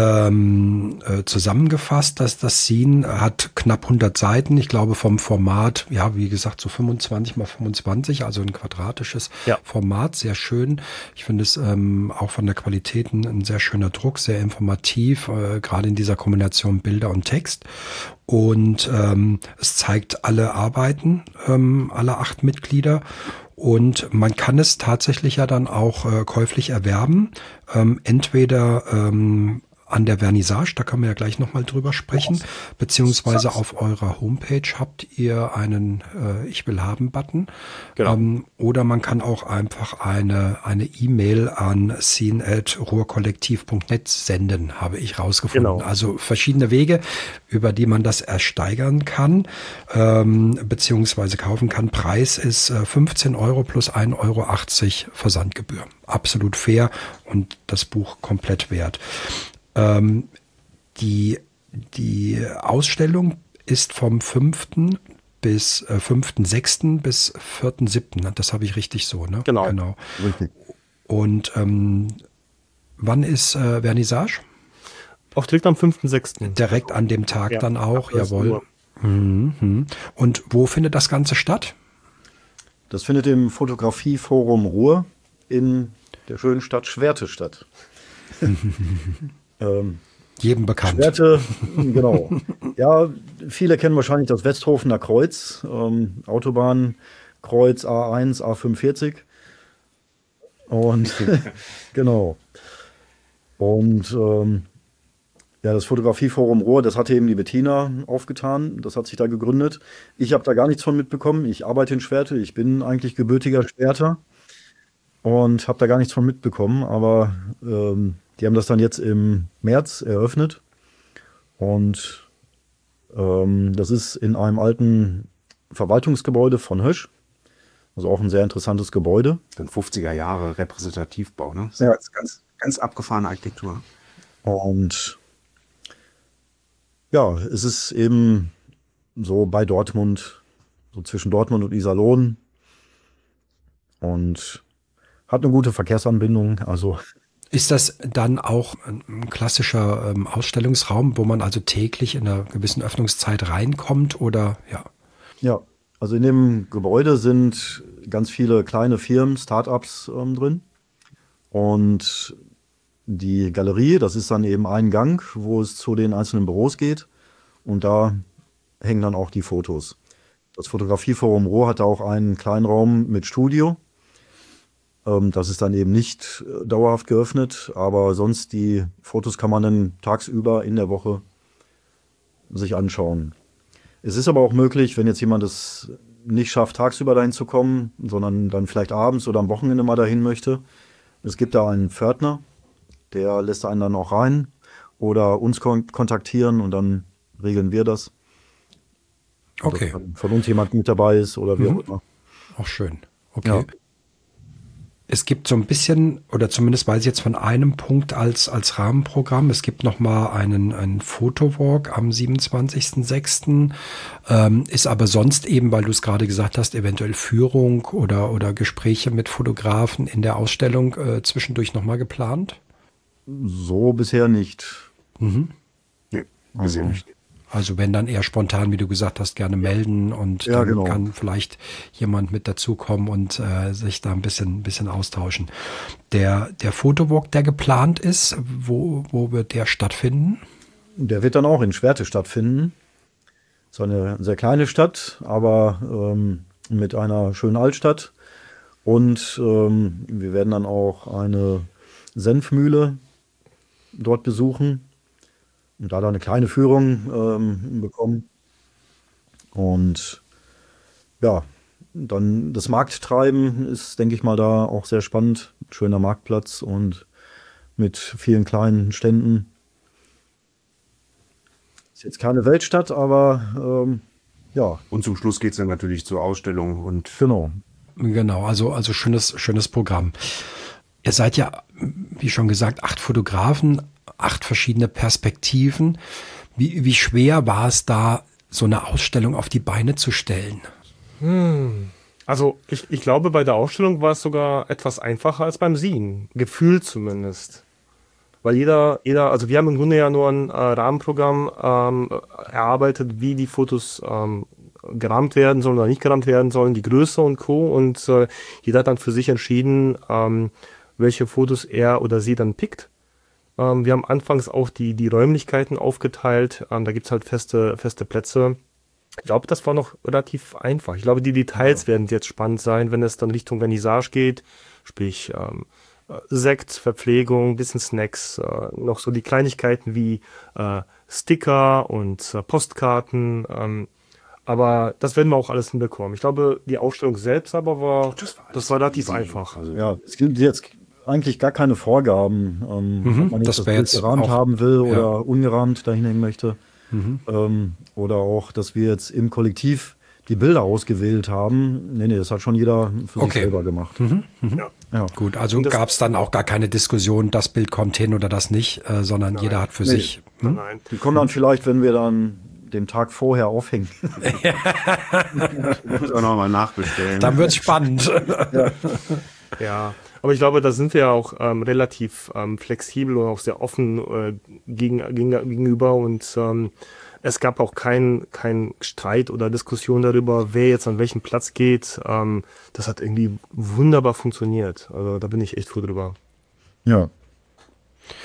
zusammengefasst, dass das Scene hat knapp 100 Seiten. Ich glaube vom Format, ja, wie gesagt, so 25 mal 25, also ein quadratisches Format, sehr schön. Ich finde es auch von der Qualität ein sehr schöner Druck, sehr informativ, gerade in dieser Kombination Bilder und Text. Und es zeigt alle Arbeiten, alle 8 Mitglieder. Und man kann es tatsächlich ja dann auch käuflich erwerben, entweder an der Vernissage, da können wir ja gleich nochmal drüber sprechen, beziehungsweise auf eurer Homepage habt ihr einen Ich will haben Button. Genau. Oder man kann auch einfach eine E-Mail an scene@ruhrkollektiv.net senden, habe ich rausgefunden. Genau. Also verschiedene Wege, über die man das ersteigern kann, beziehungsweise kaufen kann. Preis ist 15 € plus 1,80 € Versandgebühr. Absolut fair und das Buch komplett wert. Die Ausstellung ist vom 5.6. bis 4.7. Das habe ich richtig so, ne? Genau. Richtig. Und wann ist Vernissage? Auch direkt am 5.6. Direkt an dem Tag dann auch, jawohl. Mhm. Und wo findet das Ganze statt? Das findet im Fotografieforum Ruhr in der schönen Stadt Schwerte statt. Jedem bekannt. Schwerte, genau. Ja, viele kennen wahrscheinlich das Westhofener Kreuz, Autobahnkreuz A1, A45. Und genau. Und ja, das Fotografieforum Ruhr, das hatte eben die Bettina aufgetan. Das hat sich da gegründet. Ich habe da gar nichts von mitbekommen. Ich arbeite in Schwerte. Ich bin eigentlich gebürtiger Schwerter und habe da gar nichts von mitbekommen. Aber die haben das dann jetzt im März eröffnet. Und das ist in einem alten Verwaltungsgebäude von Hösch. Also auch ein sehr interessantes Gebäude. Dann 50er Jahre Repräsentativbau, ne? Ja. Ganz abgefahrene Architektur. Und ja, es ist eben so bei Dortmund, so zwischen Dortmund und Iserlohn und hat eine gute Verkehrsanbindung. Also ist das dann auch ein klassischer Ausstellungsraum, wo man also täglich in einer gewissen Öffnungszeit reinkommt oder ja? Ja, also in dem Gebäude sind ganz viele kleine Firmen, Start-ups drin und die Galerie, das ist dann eben ein Gang, wo es zu den einzelnen Büros geht und da hängen dann auch die Fotos. Das Fotografieforum Ruhr hat auch einen kleinen Raum mit Studio. Das ist dann eben nicht dauerhaft geöffnet, aber sonst die Fotos kann man dann tagsüber in der Woche sich anschauen. Es ist aber auch möglich, wenn jetzt jemand es nicht schafft, tagsüber dahin zu kommen, sondern dann vielleicht abends oder am Wochenende mal dahin möchte. Es gibt da einen Pförtner, der lässt einen dann auch rein oder uns kontaktieren und dann regeln wir das. Okay. Dass von uns jemand mit dabei ist oder wie auch immer. Auch schön. Okay. Ja. Es gibt so ein bisschen, oder zumindest weiß ich jetzt von einem Punkt als Rahmenprogramm, es gibt nochmal einen Fotowalk am 27.06. Ist aber sonst eben, weil du es gerade gesagt hast, eventuell Führung oder Gespräche mit Fotografen in der Ausstellung zwischendurch nochmal geplant? So bisher nicht. Nee, bisher nicht. Also wenn dann eher spontan, wie du gesagt hast, gerne melden und Ja, dann genau. kann vielleicht jemand mit dazukommen und sich da ein bisschen austauschen. Der Fotowalk, der geplant ist, wo wird der stattfinden? Der wird dann auch in Schwerte stattfinden. So eine sehr kleine Stadt, aber mit einer schönen Altstadt. Und wir werden dann auch eine Senfmühle dort besuchen. Und da eine kleine Führung bekommen. Und ja, dann das Markttreiben ist, denke ich mal, da auch sehr spannend. Schöner Marktplatz und mit vielen kleinen Ständen. Ist jetzt keine Weltstadt, aber ja. Und zum Schluss geht es dann natürlich zur Ausstellung und Genau, also schönes Programm. Ihr seid ja, wie schon gesagt, 8 Fotografen, 8 verschiedene Perspektiven. Wie schwer war es da, so eine Ausstellung auf die Beine zu stellen? Also ich glaube, bei der Ausstellung war es sogar etwas einfacher als beim Sien. Gefühlt zumindest. Weil also wir haben im Grunde ja nur ein Rahmenprogramm erarbeitet, wie die Fotos gerahmt werden sollen oder nicht gerahmt werden sollen, die Größe und Co. Und jeder hat dann für sich entschieden, welche Fotos er oder sie dann pickt. Wir haben anfangs auch die Räumlichkeiten aufgeteilt. Da gibt's halt feste Plätze. Ich glaube, das war noch relativ einfach. Ich glaube, die Details werden jetzt spannend sein, wenn es dann Richtung Vernissage geht. Sprich, Sekt, Verpflegung, bisschen Snacks, noch so die Kleinigkeiten wie Sticker und Postkarten. Aber das werden wir auch alles hinbekommen. Ich glaube, die Ausstellung selbst aber das war relativ einfach. Also, ja, es gibt jetzt eigentlich gar keine Vorgaben, ob man jetzt das Bild gerahmt haben will oder ungerahmt dahin hängen möchte. Oder auch, dass wir jetzt im Kollektiv die Bilder ausgewählt haben. Nee, das hat schon jeder für sich selber gemacht. Ja. Gut, also gab es dann auch gar keine Diskussion, das Bild kommt hin oder das nicht, sondern jeder hat für sich. Nein. Die kommen dann vielleicht, wenn wir dann den Tag vorher aufhängen. Ich muss auch nochmal nachbestellen. Dann wird es spannend. Ja, aber ich glaube, da sind wir auch relativ flexibel und auch sehr offen gegenüber und es gab auch kein Streit oder Diskussion darüber, wer jetzt an welchen Platz geht. Das hat irgendwie wunderbar funktioniert. Also da bin ich echt froh drüber. Ja.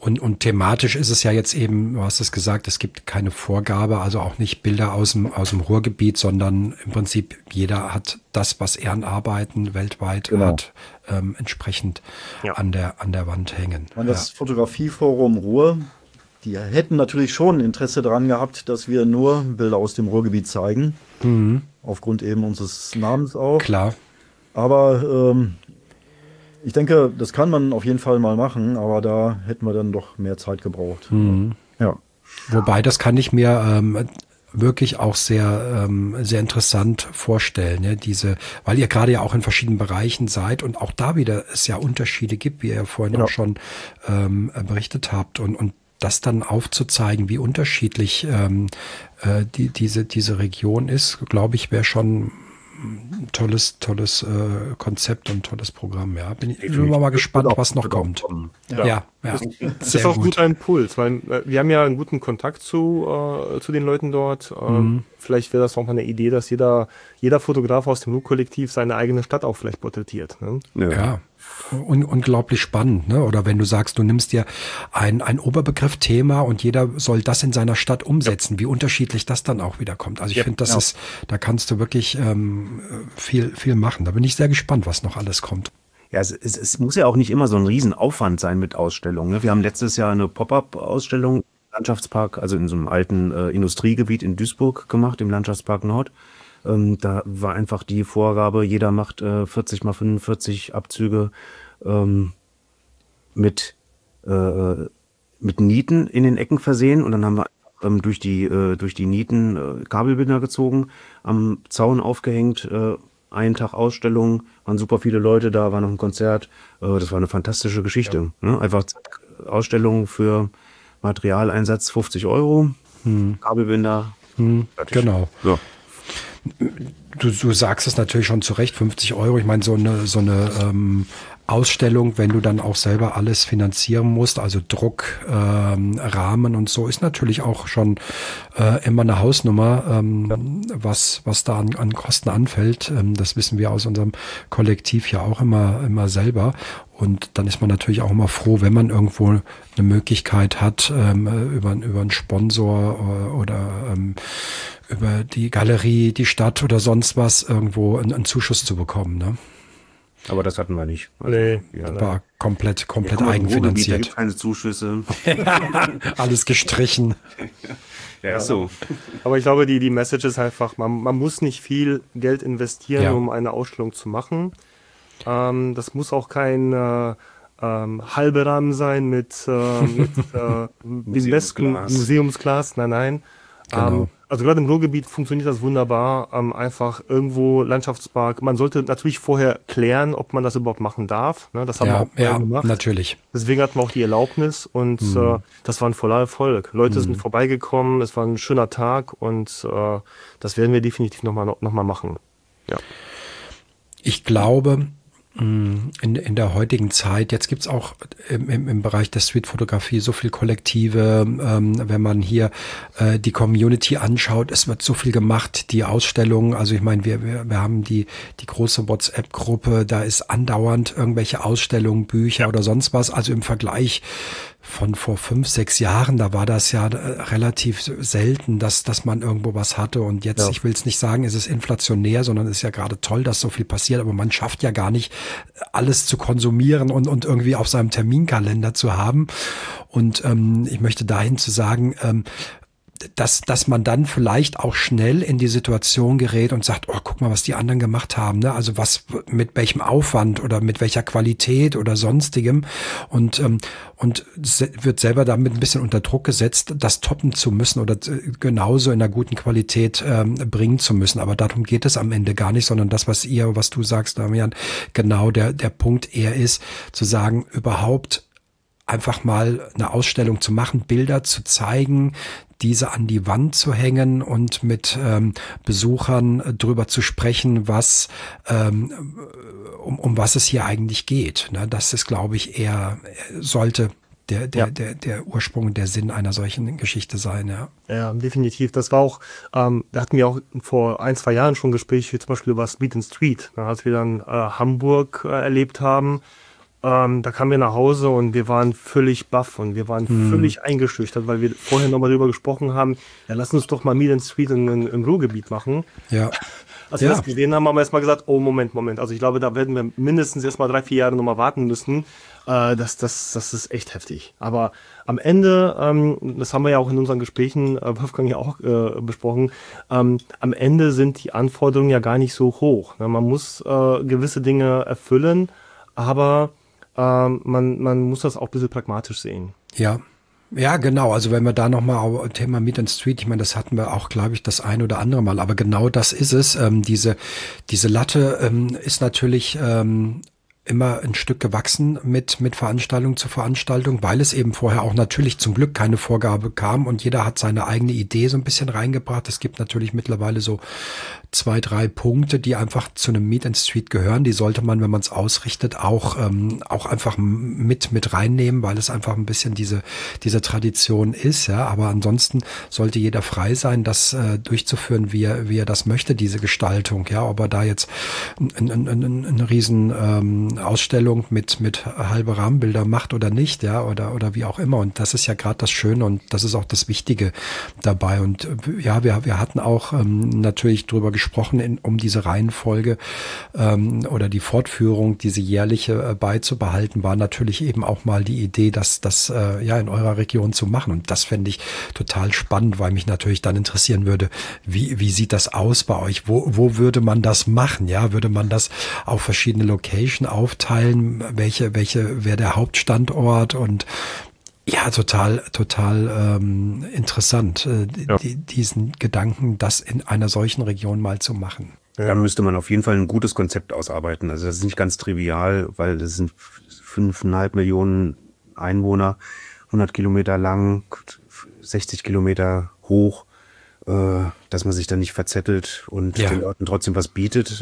Und thematisch ist es ja jetzt eben, du hast es gesagt, es gibt keine Vorgabe, also auch nicht Bilder aus dem Ruhrgebiet, sondern im Prinzip jeder hat das, was er an Arbeiten weltweit hat, entsprechend an der Wand hängen. Das Fotografieforum Ruhr, die hätten natürlich schon Interesse daran gehabt, dass wir nur Bilder aus dem Ruhrgebiet zeigen, aufgrund eben unseres Namens auch. Klar. Aber ich denke, das kann man auf jeden Fall mal machen, aber da hätten wir dann doch mehr Zeit gebraucht. Ja. Wobei, das kann ich mir wirklich auch sehr, sehr interessant vorstellen, ne? Weil ihr gerade ja auch in verschiedenen Bereichen seid und auch da wieder es ja Unterschiede gibt, wie ihr vorhin auch schon berichtet habt und das dann aufzuzeigen, wie unterschiedlich diese Region ist, glaube ich, wäre schon ein tolles Konzept und tolles Programm. Ja, bin mal gespannt, was noch kommt. Ja. Das ist auch gut ein Puls, weil wir haben ja einen guten Kontakt zu den Leuten dort. Vielleicht wäre das auch mal eine Idee, dass jeder Fotograf aus dem Ruhr-Kollektiv seine eigene Stadt auch vielleicht porträtiert. Ne? Ja. Unglaublich spannend, ne? Oder wenn du sagst, du nimmst dir ein Oberbegriff-Thema und jeder soll das in seiner Stadt umsetzen, wie unterschiedlich das dann auch wieder kommt. Also ich finde, da kannst du wirklich viel machen. Da bin ich sehr gespannt, was noch alles kommt. Ja, es muss ja auch nicht immer so ein Riesenaufwand sein mit Ausstellungen. Ne? Wir haben letztes Jahr eine Pop-up-Ausstellung im Landschaftspark, also in so einem alten Industriegebiet in Duisburg gemacht, im Landschaftspark Nord. Da war einfach die Vorgabe, jeder macht 40 mal 45 Abzüge mit Nieten in den Ecken versehen und dann haben wir durch die Nieten Kabelbinder gezogen, am Zaun aufgehängt, einen Tag Ausstellung, waren super viele Leute da, war noch ein Konzert. Das war eine fantastische Geschichte. Ja. Ne? Einfach Ausstellung für Materialeinsatz 50 €, Kabelbinder. Genau. So. Du sagst es natürlich schon zu Recht, 50 €. Ich meine, so eine Ausstellung, wenn du dann auch selber alles finanzieren musst, also Druck, Rahmen und so, ist natürlich auch schon immer eine Hausnummer, was da an Kosten anfällt. Das wissen wir aus unserem Kollektiv ja auch immer selber. Und dann ist man natürlich auch immer froh, wenn man irgendwo eine Möglichkeit hat, über einen Sponsor oder über die Galerie, die Stadt oder sonst was irgendwo einen Zuschuss zu bekommen. Ne? Aber das hatten wir nicht. Nee. War komplett eigenfinanziert. Da gibt keine Zuschüsse. Alles gestrichen. Ja, so. Aber ich glaube, die Message ist einfach, man muss nicht viel Geld investieren, um eine Ausstellung zu machen. Das muss auch kein halber Rahmen sein mit dem besten Museumsglas. Nein. Genau. Also gerade im Ruhrgebiet funktioniert das wunderbar. Einfach irgendwo Landschaftspark. Man sollte natürlich vorher klären, ob man das überhaupt machen darf. Ne? Das haben wir auch gemacht. Natürlich. Deswegen hatten wir auch die Erlaubnis und das war ein voller Erfolg. Leute sind vorbeigekommen, es war ein schöner Tag und das werden wir definitiv noch mal machen. Ja. Ich glaube, in der heutigen Zeit, jetzt gibt's auch im Bereich der Streetfotografie so viel Kollektive, wenn man hier die Community anschaut, es wird so viel gemacht, die Ausstellungen, also ich meine, wir haben die große WhatsApp-Gruppe, da ist andauernd irgendwelche Ausstellungen, Bücher oder sonst was, also im Vergleich von vor 5, 6 Jahren, da war das ja relativ selten, dass man irgendwo was hatte und jetzt, ich will es nicht sagen, es ist inflationär, sondern es ist ja gerade toll, dass so viel passiert, aber man schafft ja gar nicht, alles zu konsumieren und irgendwie auf seinem Terminkalender zu haben und ich möchte dahin zu sagen, dass man dann vielleicht auch schnell in die Situation gerät und sagt, oh, guck mal, was die anderen gemacht haben, ne? Also was, mit welchem Aufwand oder mit welcher Qualität oder sonstigem und wird selber damit ein bisschen unter Druck gesetzt, das toppen zu müssen oder genauso in einer guten Qualität bringen zu müssen. Aber darum geht es am Ende gar nicht, sondern das, was du sagst, Damian, genau der Punkt eher ist, zu sagen, überhaupt einfach mal eine Ausstellung zu machen, Bilder zu zeigen, diese an die Wand zu hängen und mit Besuchern drüber zu sprechen, was um was es hier eigentlich geht. Ne? Das ist, glaube ich, eher sollte der Ursprung, der Sinn einer solchen Geschichte sein. Ja, definitiv. Das war auch, da hatten wir auch vor 1, 2 Jahren schon Gespräche, zum Beispiel über Street and Street, als wir dann Hamburg erlebt haben. Da kamen wir nach Hause und wir waren völlig baff und wir waren völlig eingeschüchtert, weil wir vorher nochmal darüber gesprochen haben, ja, lass uns doch mal Meet and Street im Ruhrgebiet machen. Ja. Als wir das gesehen haben, haben wir erstmal gesagt, oh, Moment. Also ich glaube, da werden wir mindestens erstmal 3-4 Jahre nochmal warten müssen. Das ist echt heftig. Aber am Ende, das haben wir ja auch in unseren Gesprächen, Wolfgang ja auch besprochen, am Ende sind die Anforderungen ja gar nicht so hoch. Ne? Man muss gewisse Dinge erfüllen, aber man muss das auch ein bisschen pragmatisch sehen. Ja. Ja, genau. Also wenn wir da nochmal Thema Meet and Street, ich meine, das hatten wir auch, glaube ich, das ein oder andere Mal, aber genau das ist es. Diese Latte ist natürlich immer ein Stück gewachsen mit Veranstaltung zu Veranstaltung, weil es eben vorher auch natürlich zum Glück keine Vorgabe kam und jeder hat seine eigene Idee so ein bisschen reingebracht. Es gibt natürlich mittlerweile so 2, 3 Punkte, die einfach zu einem Meet and Street gehören. Die sollte man, wenn man es ausrichtet, auch einfach mit reinnehmen, weil es einfach ein bisschen diese Tradition ist. Ja, aber ansonsten sollte jeder frei sein, das durchzuführen, wie er das möchte, diese Gestaltung. Ja, ob er da jetzt eine riesen Ausstellung mit halbe Rahmenbilder macht oder nicht, ja, oder wie auch immer. Und das ist ja gerade das Schöne und das ist auch das Wichtige dabei. Und ja, wir hatten auch natürlich drüber gesprochen, um diese Reihenfolge oder die Fortführung, diese jährliche beizubehalten, war natürlich eben auch mal die Idee, das ja in eurer Region zu machen. Und das fände ich total spannend, weil mich natürlich dann interessieren würde, wie sieht das aus bei euch? Wo würde man das machen? Ja, würde man das auf verschiedene Locations aufteilen? Welche wäre der Hauptstandort? Und ja, total interessant, diesen Gedanken, das in einer solchen Region mal zu machen. Da müsste man auf jeden Fall ein gutes Konzept ausarbeiten. Also das ist nicht ganz trivial, weil das sind 5,5 Millionen Einwohner, 100 Kilometer lang, 60 Kilometer hoch, dass man sich da nicht verzettelt und den Leuten trotzdem was bietet.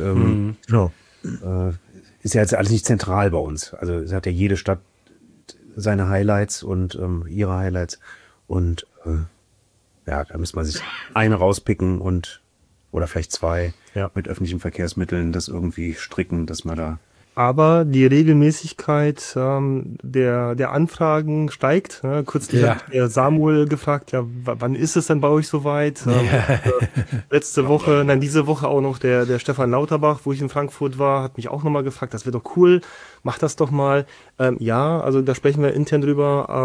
Ist ja jetzt alles nicht zentral bei uns. Also es hat ja jede Stadt seine Highlights und ihre Highlights. Und da müsste man sich eine rauspicken oder vielleicht 2 mit öffentlichen Verkehrsmitteln das irgendwie stricken, dass man da. Aber die Regelmäßigkeit der Anfragen steigt. Ne? Kürzlich hat der Samuel gefragt, ja, wann ist es denn bei euch soweit? Diese Woche auch noch der Stefan Lauterbach, wo ich in Frankfurt war, hat mich auch nochmal gefragt, das wäre doch cool, mach das doch mal. Also da sprechen wir intern drüber.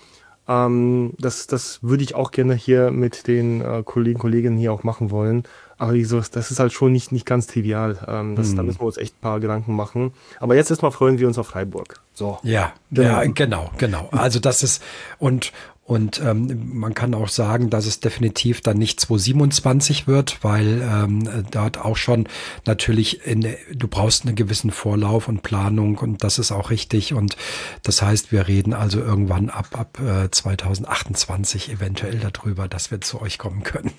Das würde ich auch gerne hier mit den Kolleginnen hier auch machen wollen. Aber das ist halt schon nicht ganz trivial. Da müssen wir uns echt ein paar Gedanken machen. Aber jetzt erstmal freuen wir uns auf Freiburg. So. Ja, genau. Also das ist und man kann auch sagen, dass es definitiv dann nicht 2027 wird, weil dort auch schon natürlich du brauchst einen gewissen Vorlauf und Planung und das ist auch richtig und das heißt, wir reden also irgendwann ab 2028 eventuell darüber, dass wir zu euch kommen können.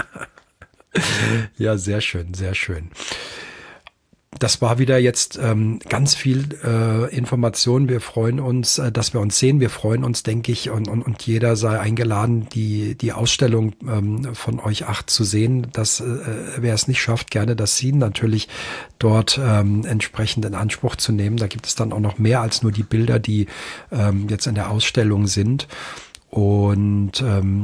Ja, sehr schön, sehr schön. Das war wieder jetzt ganz viel Information. Wir freuen uns, dass wir uns sehen. Wir freuen uns, denke ich, und jeder sei eingeladen, die Ausstellung von euch 8 zu sehen. Das, wer es nicht schafft, gerne das Scene natürlich dort entsprechend in Anspruch zu nehmen. Da gibt es dann auch noch mehr als nur die Bilder, die jetzt in der Ausstellung sind. Und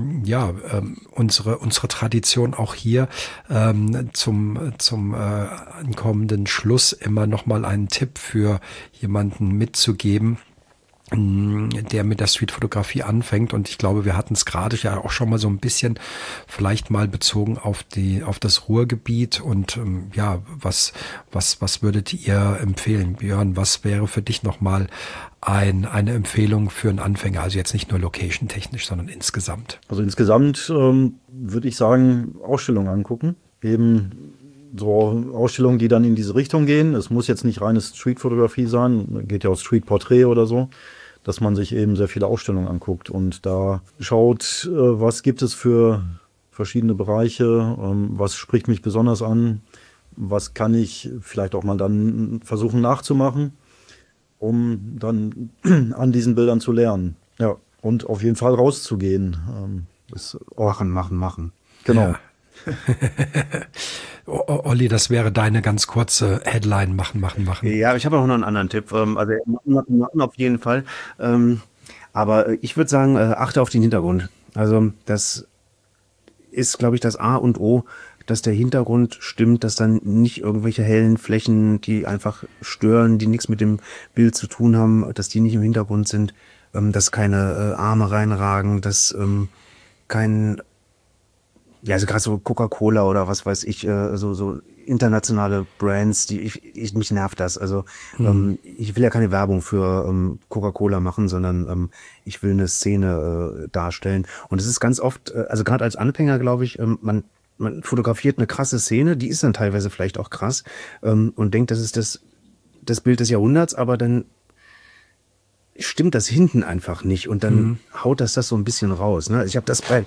unsere Tradition auch hier zum kommenden Schluss immer noch mal einen Tipp für jemanden mitzugeben, der mit der Streetfotografie anfängt. Und ich glaube, wir hatten es gerade ja auch schon mal so ein bisschen vielleicht mal bezogen auf das Ruhrgebiet. Und was würdet ihr empfehlen, Björn? Was wäre für dich noch mal eine Empfehlung für einen Anfänger? Also jetzt nicht nur location-technisch, sondern insgesamt. Also insgesamt würde ich sagen, Ausstellungen angucken. Eben so Ausstellungen, die dann in diese Richtung gehen. Es muss jetzt nicht reine Streetfotografie sein, geht ja auch Streetporträt oder so, dass man sich eben sehr viele Ausstellungen anguckt und da schaut, was gibt es für verschiedene Bereiche, was spricht mich besonders an, was kann ich vielleicht auch mal dann versuchen nachzumachen, um dann an diesen Bildern zu lernen. Ja, und auf jeden Fall rauszugehen. Das machen. Genau. Olli, das wäre deine ganz kurze Headline, machen. Ja, ich habe auch noch einen anderen Tipp. Also machen auf jeden Fall. Aber ich würde sagen, achte auf den Hintergrund. Also das ist, glaube ich, das A und O, dass der Hintergrund stimmt, dass dann nicht irgendwelche hellen Flächen, die einfach stören, die nichts mit dem Bild zu tun haben, dass die nicht im Hintergrund sind, dass keine Arme reinragen, dass kein, ja, also gerade so Coca-Cola oder was weiß ich, so internationale Brands, mich nervt das. Also ich will ja keine Werbung für Coca-Cola machen, sondern ich will eine Szene darstellen. Und es ist ganz oft, also gerade als Anfänger, glaube ich, man fotografiert eine krasse Szene, die ist dann teilweise vielleicht auch krass und denkt, das ist das Bild des Jahrhunderts, aber dann stimmt das hinten einfach nicht und dann haut das so ein bisschen raus. Ne? Ich habe das bei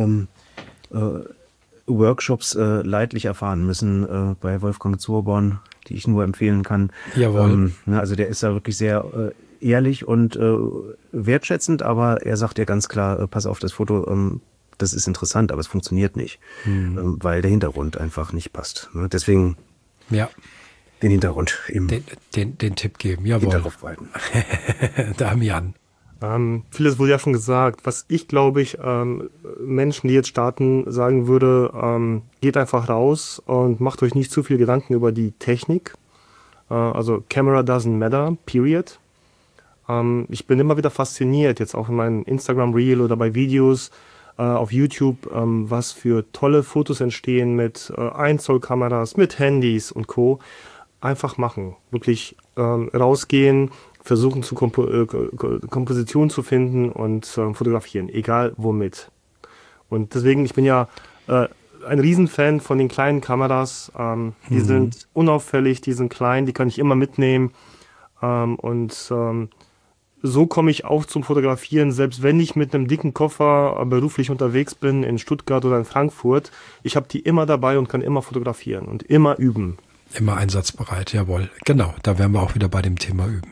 Workshops leidlich erfahren müssen bei Wolfgang Zurborn, die ich nur empfehlen kann. Jawohl. Also der ist da wirklich sehr ehrlich und wertschätzend, aber er sagt ja ganz klar, pass auf, das Foto, das ist interessant, aber es funktioniert nicht, weil der Hintergrund einfach nicht passt. Ne? Deswegen den Hintergrund eben. Den Tipp geben, jawohl. Damian. Vieles wurde ja schon gesagt. Was ich, glaube ich, Menschen, die jetzt starten, sagen würde, geht einfach raus und macht euch nicht zu viel Gedanken über die Technik. Also Camera doesn't matter, period. Ich bin immer wieder fasziniert, jetzt auch in meinem Instagram-Reel oder bei Videos auf YouTube, was für tolle Fotos entstehen mit 1-Zoll-Kameras, mit Handys und Co. Einfach machen. Wirklich rausgehen, versuchen zu Komposition zu finden und fotografieren, egal womit. Und deswegen, ich bin ja ein Riesenfan von den kleinen Kameras. Die sind unauffällig, die sind klein, die kann ich immer mitnehmen. So komme ich auch zum Fotografieren, selbst wenn ich mit einem dicken Koffer beruflich unterwegs bin in Stuttgart oder in Frankfurt. Ich habe die immer dabei und kann immer fotografieren und immer üben. Immer einsatzbereit, jawohl. Genau, da wären wir auch wieder bei dem Thema üben.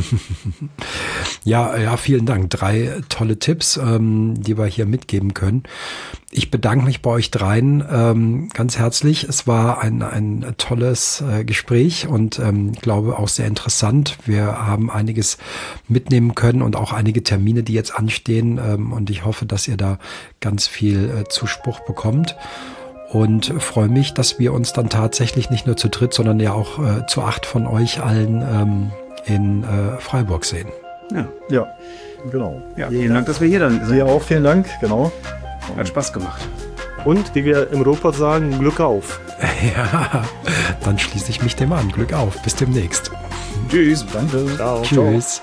Ja, vielen Dank. 3 tolle Tipps, die wir hier mitgeben können. Ich bedanke mich bei euch dreien ganz herzlich. Es war ein tolles Gespräch und glaube auch sehr interessant. Wir haben einiges mitnehmen können und auch einige Termine, die jetzt anstehen. Und ich hoffe, dass ihr da ganz viel Zuspruch bekommt. Und freue mich, dass wir uns dann tatsächlich nicht nur zu dritt, sondern ja auch zu 8 von euch allen in Freiburg sehen. Ja, genau. Ja, vielen Dank, dass wir hier dann sind. Dir auch, vielen Dank, genau. Hat Spaß gemacht. Und, wie wir im Ruhrpott sagen, Glück auf. Ja, dann schließe ich mich dem an. Glück auf. Bis demnächst. Tschüss. Danke. Ciao. Tschüss.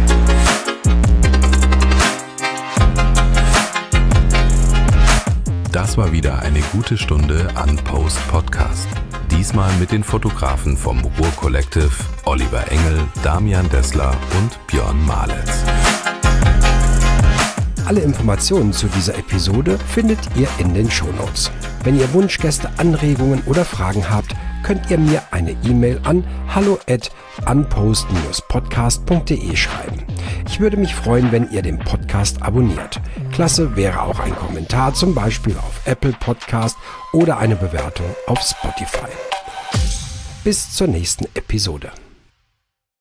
Das war wieder eine gute Stunde Unpost Podcast. Diesmal mit den Fotografen vom Ruhr Collective Oliver Engel, Damian Dessler und Björn Maletz. Alle Informationen zu dieser Episode findet ihr in den Shownotes. Wenn ihr Wunschgäste, Anregungen oder Fragen habt, könnt ihr mir eine E-Mail an hallo@unpost-podcast.de schreiben. Ich würde mich freuen, wenn ihr den Podcast abonniert. Klasse wäre auch ein Kommentar, zum Beispiel auf Apple Podcast oder eine Bewertung auf Spotify. Bis zur nächsten Episode.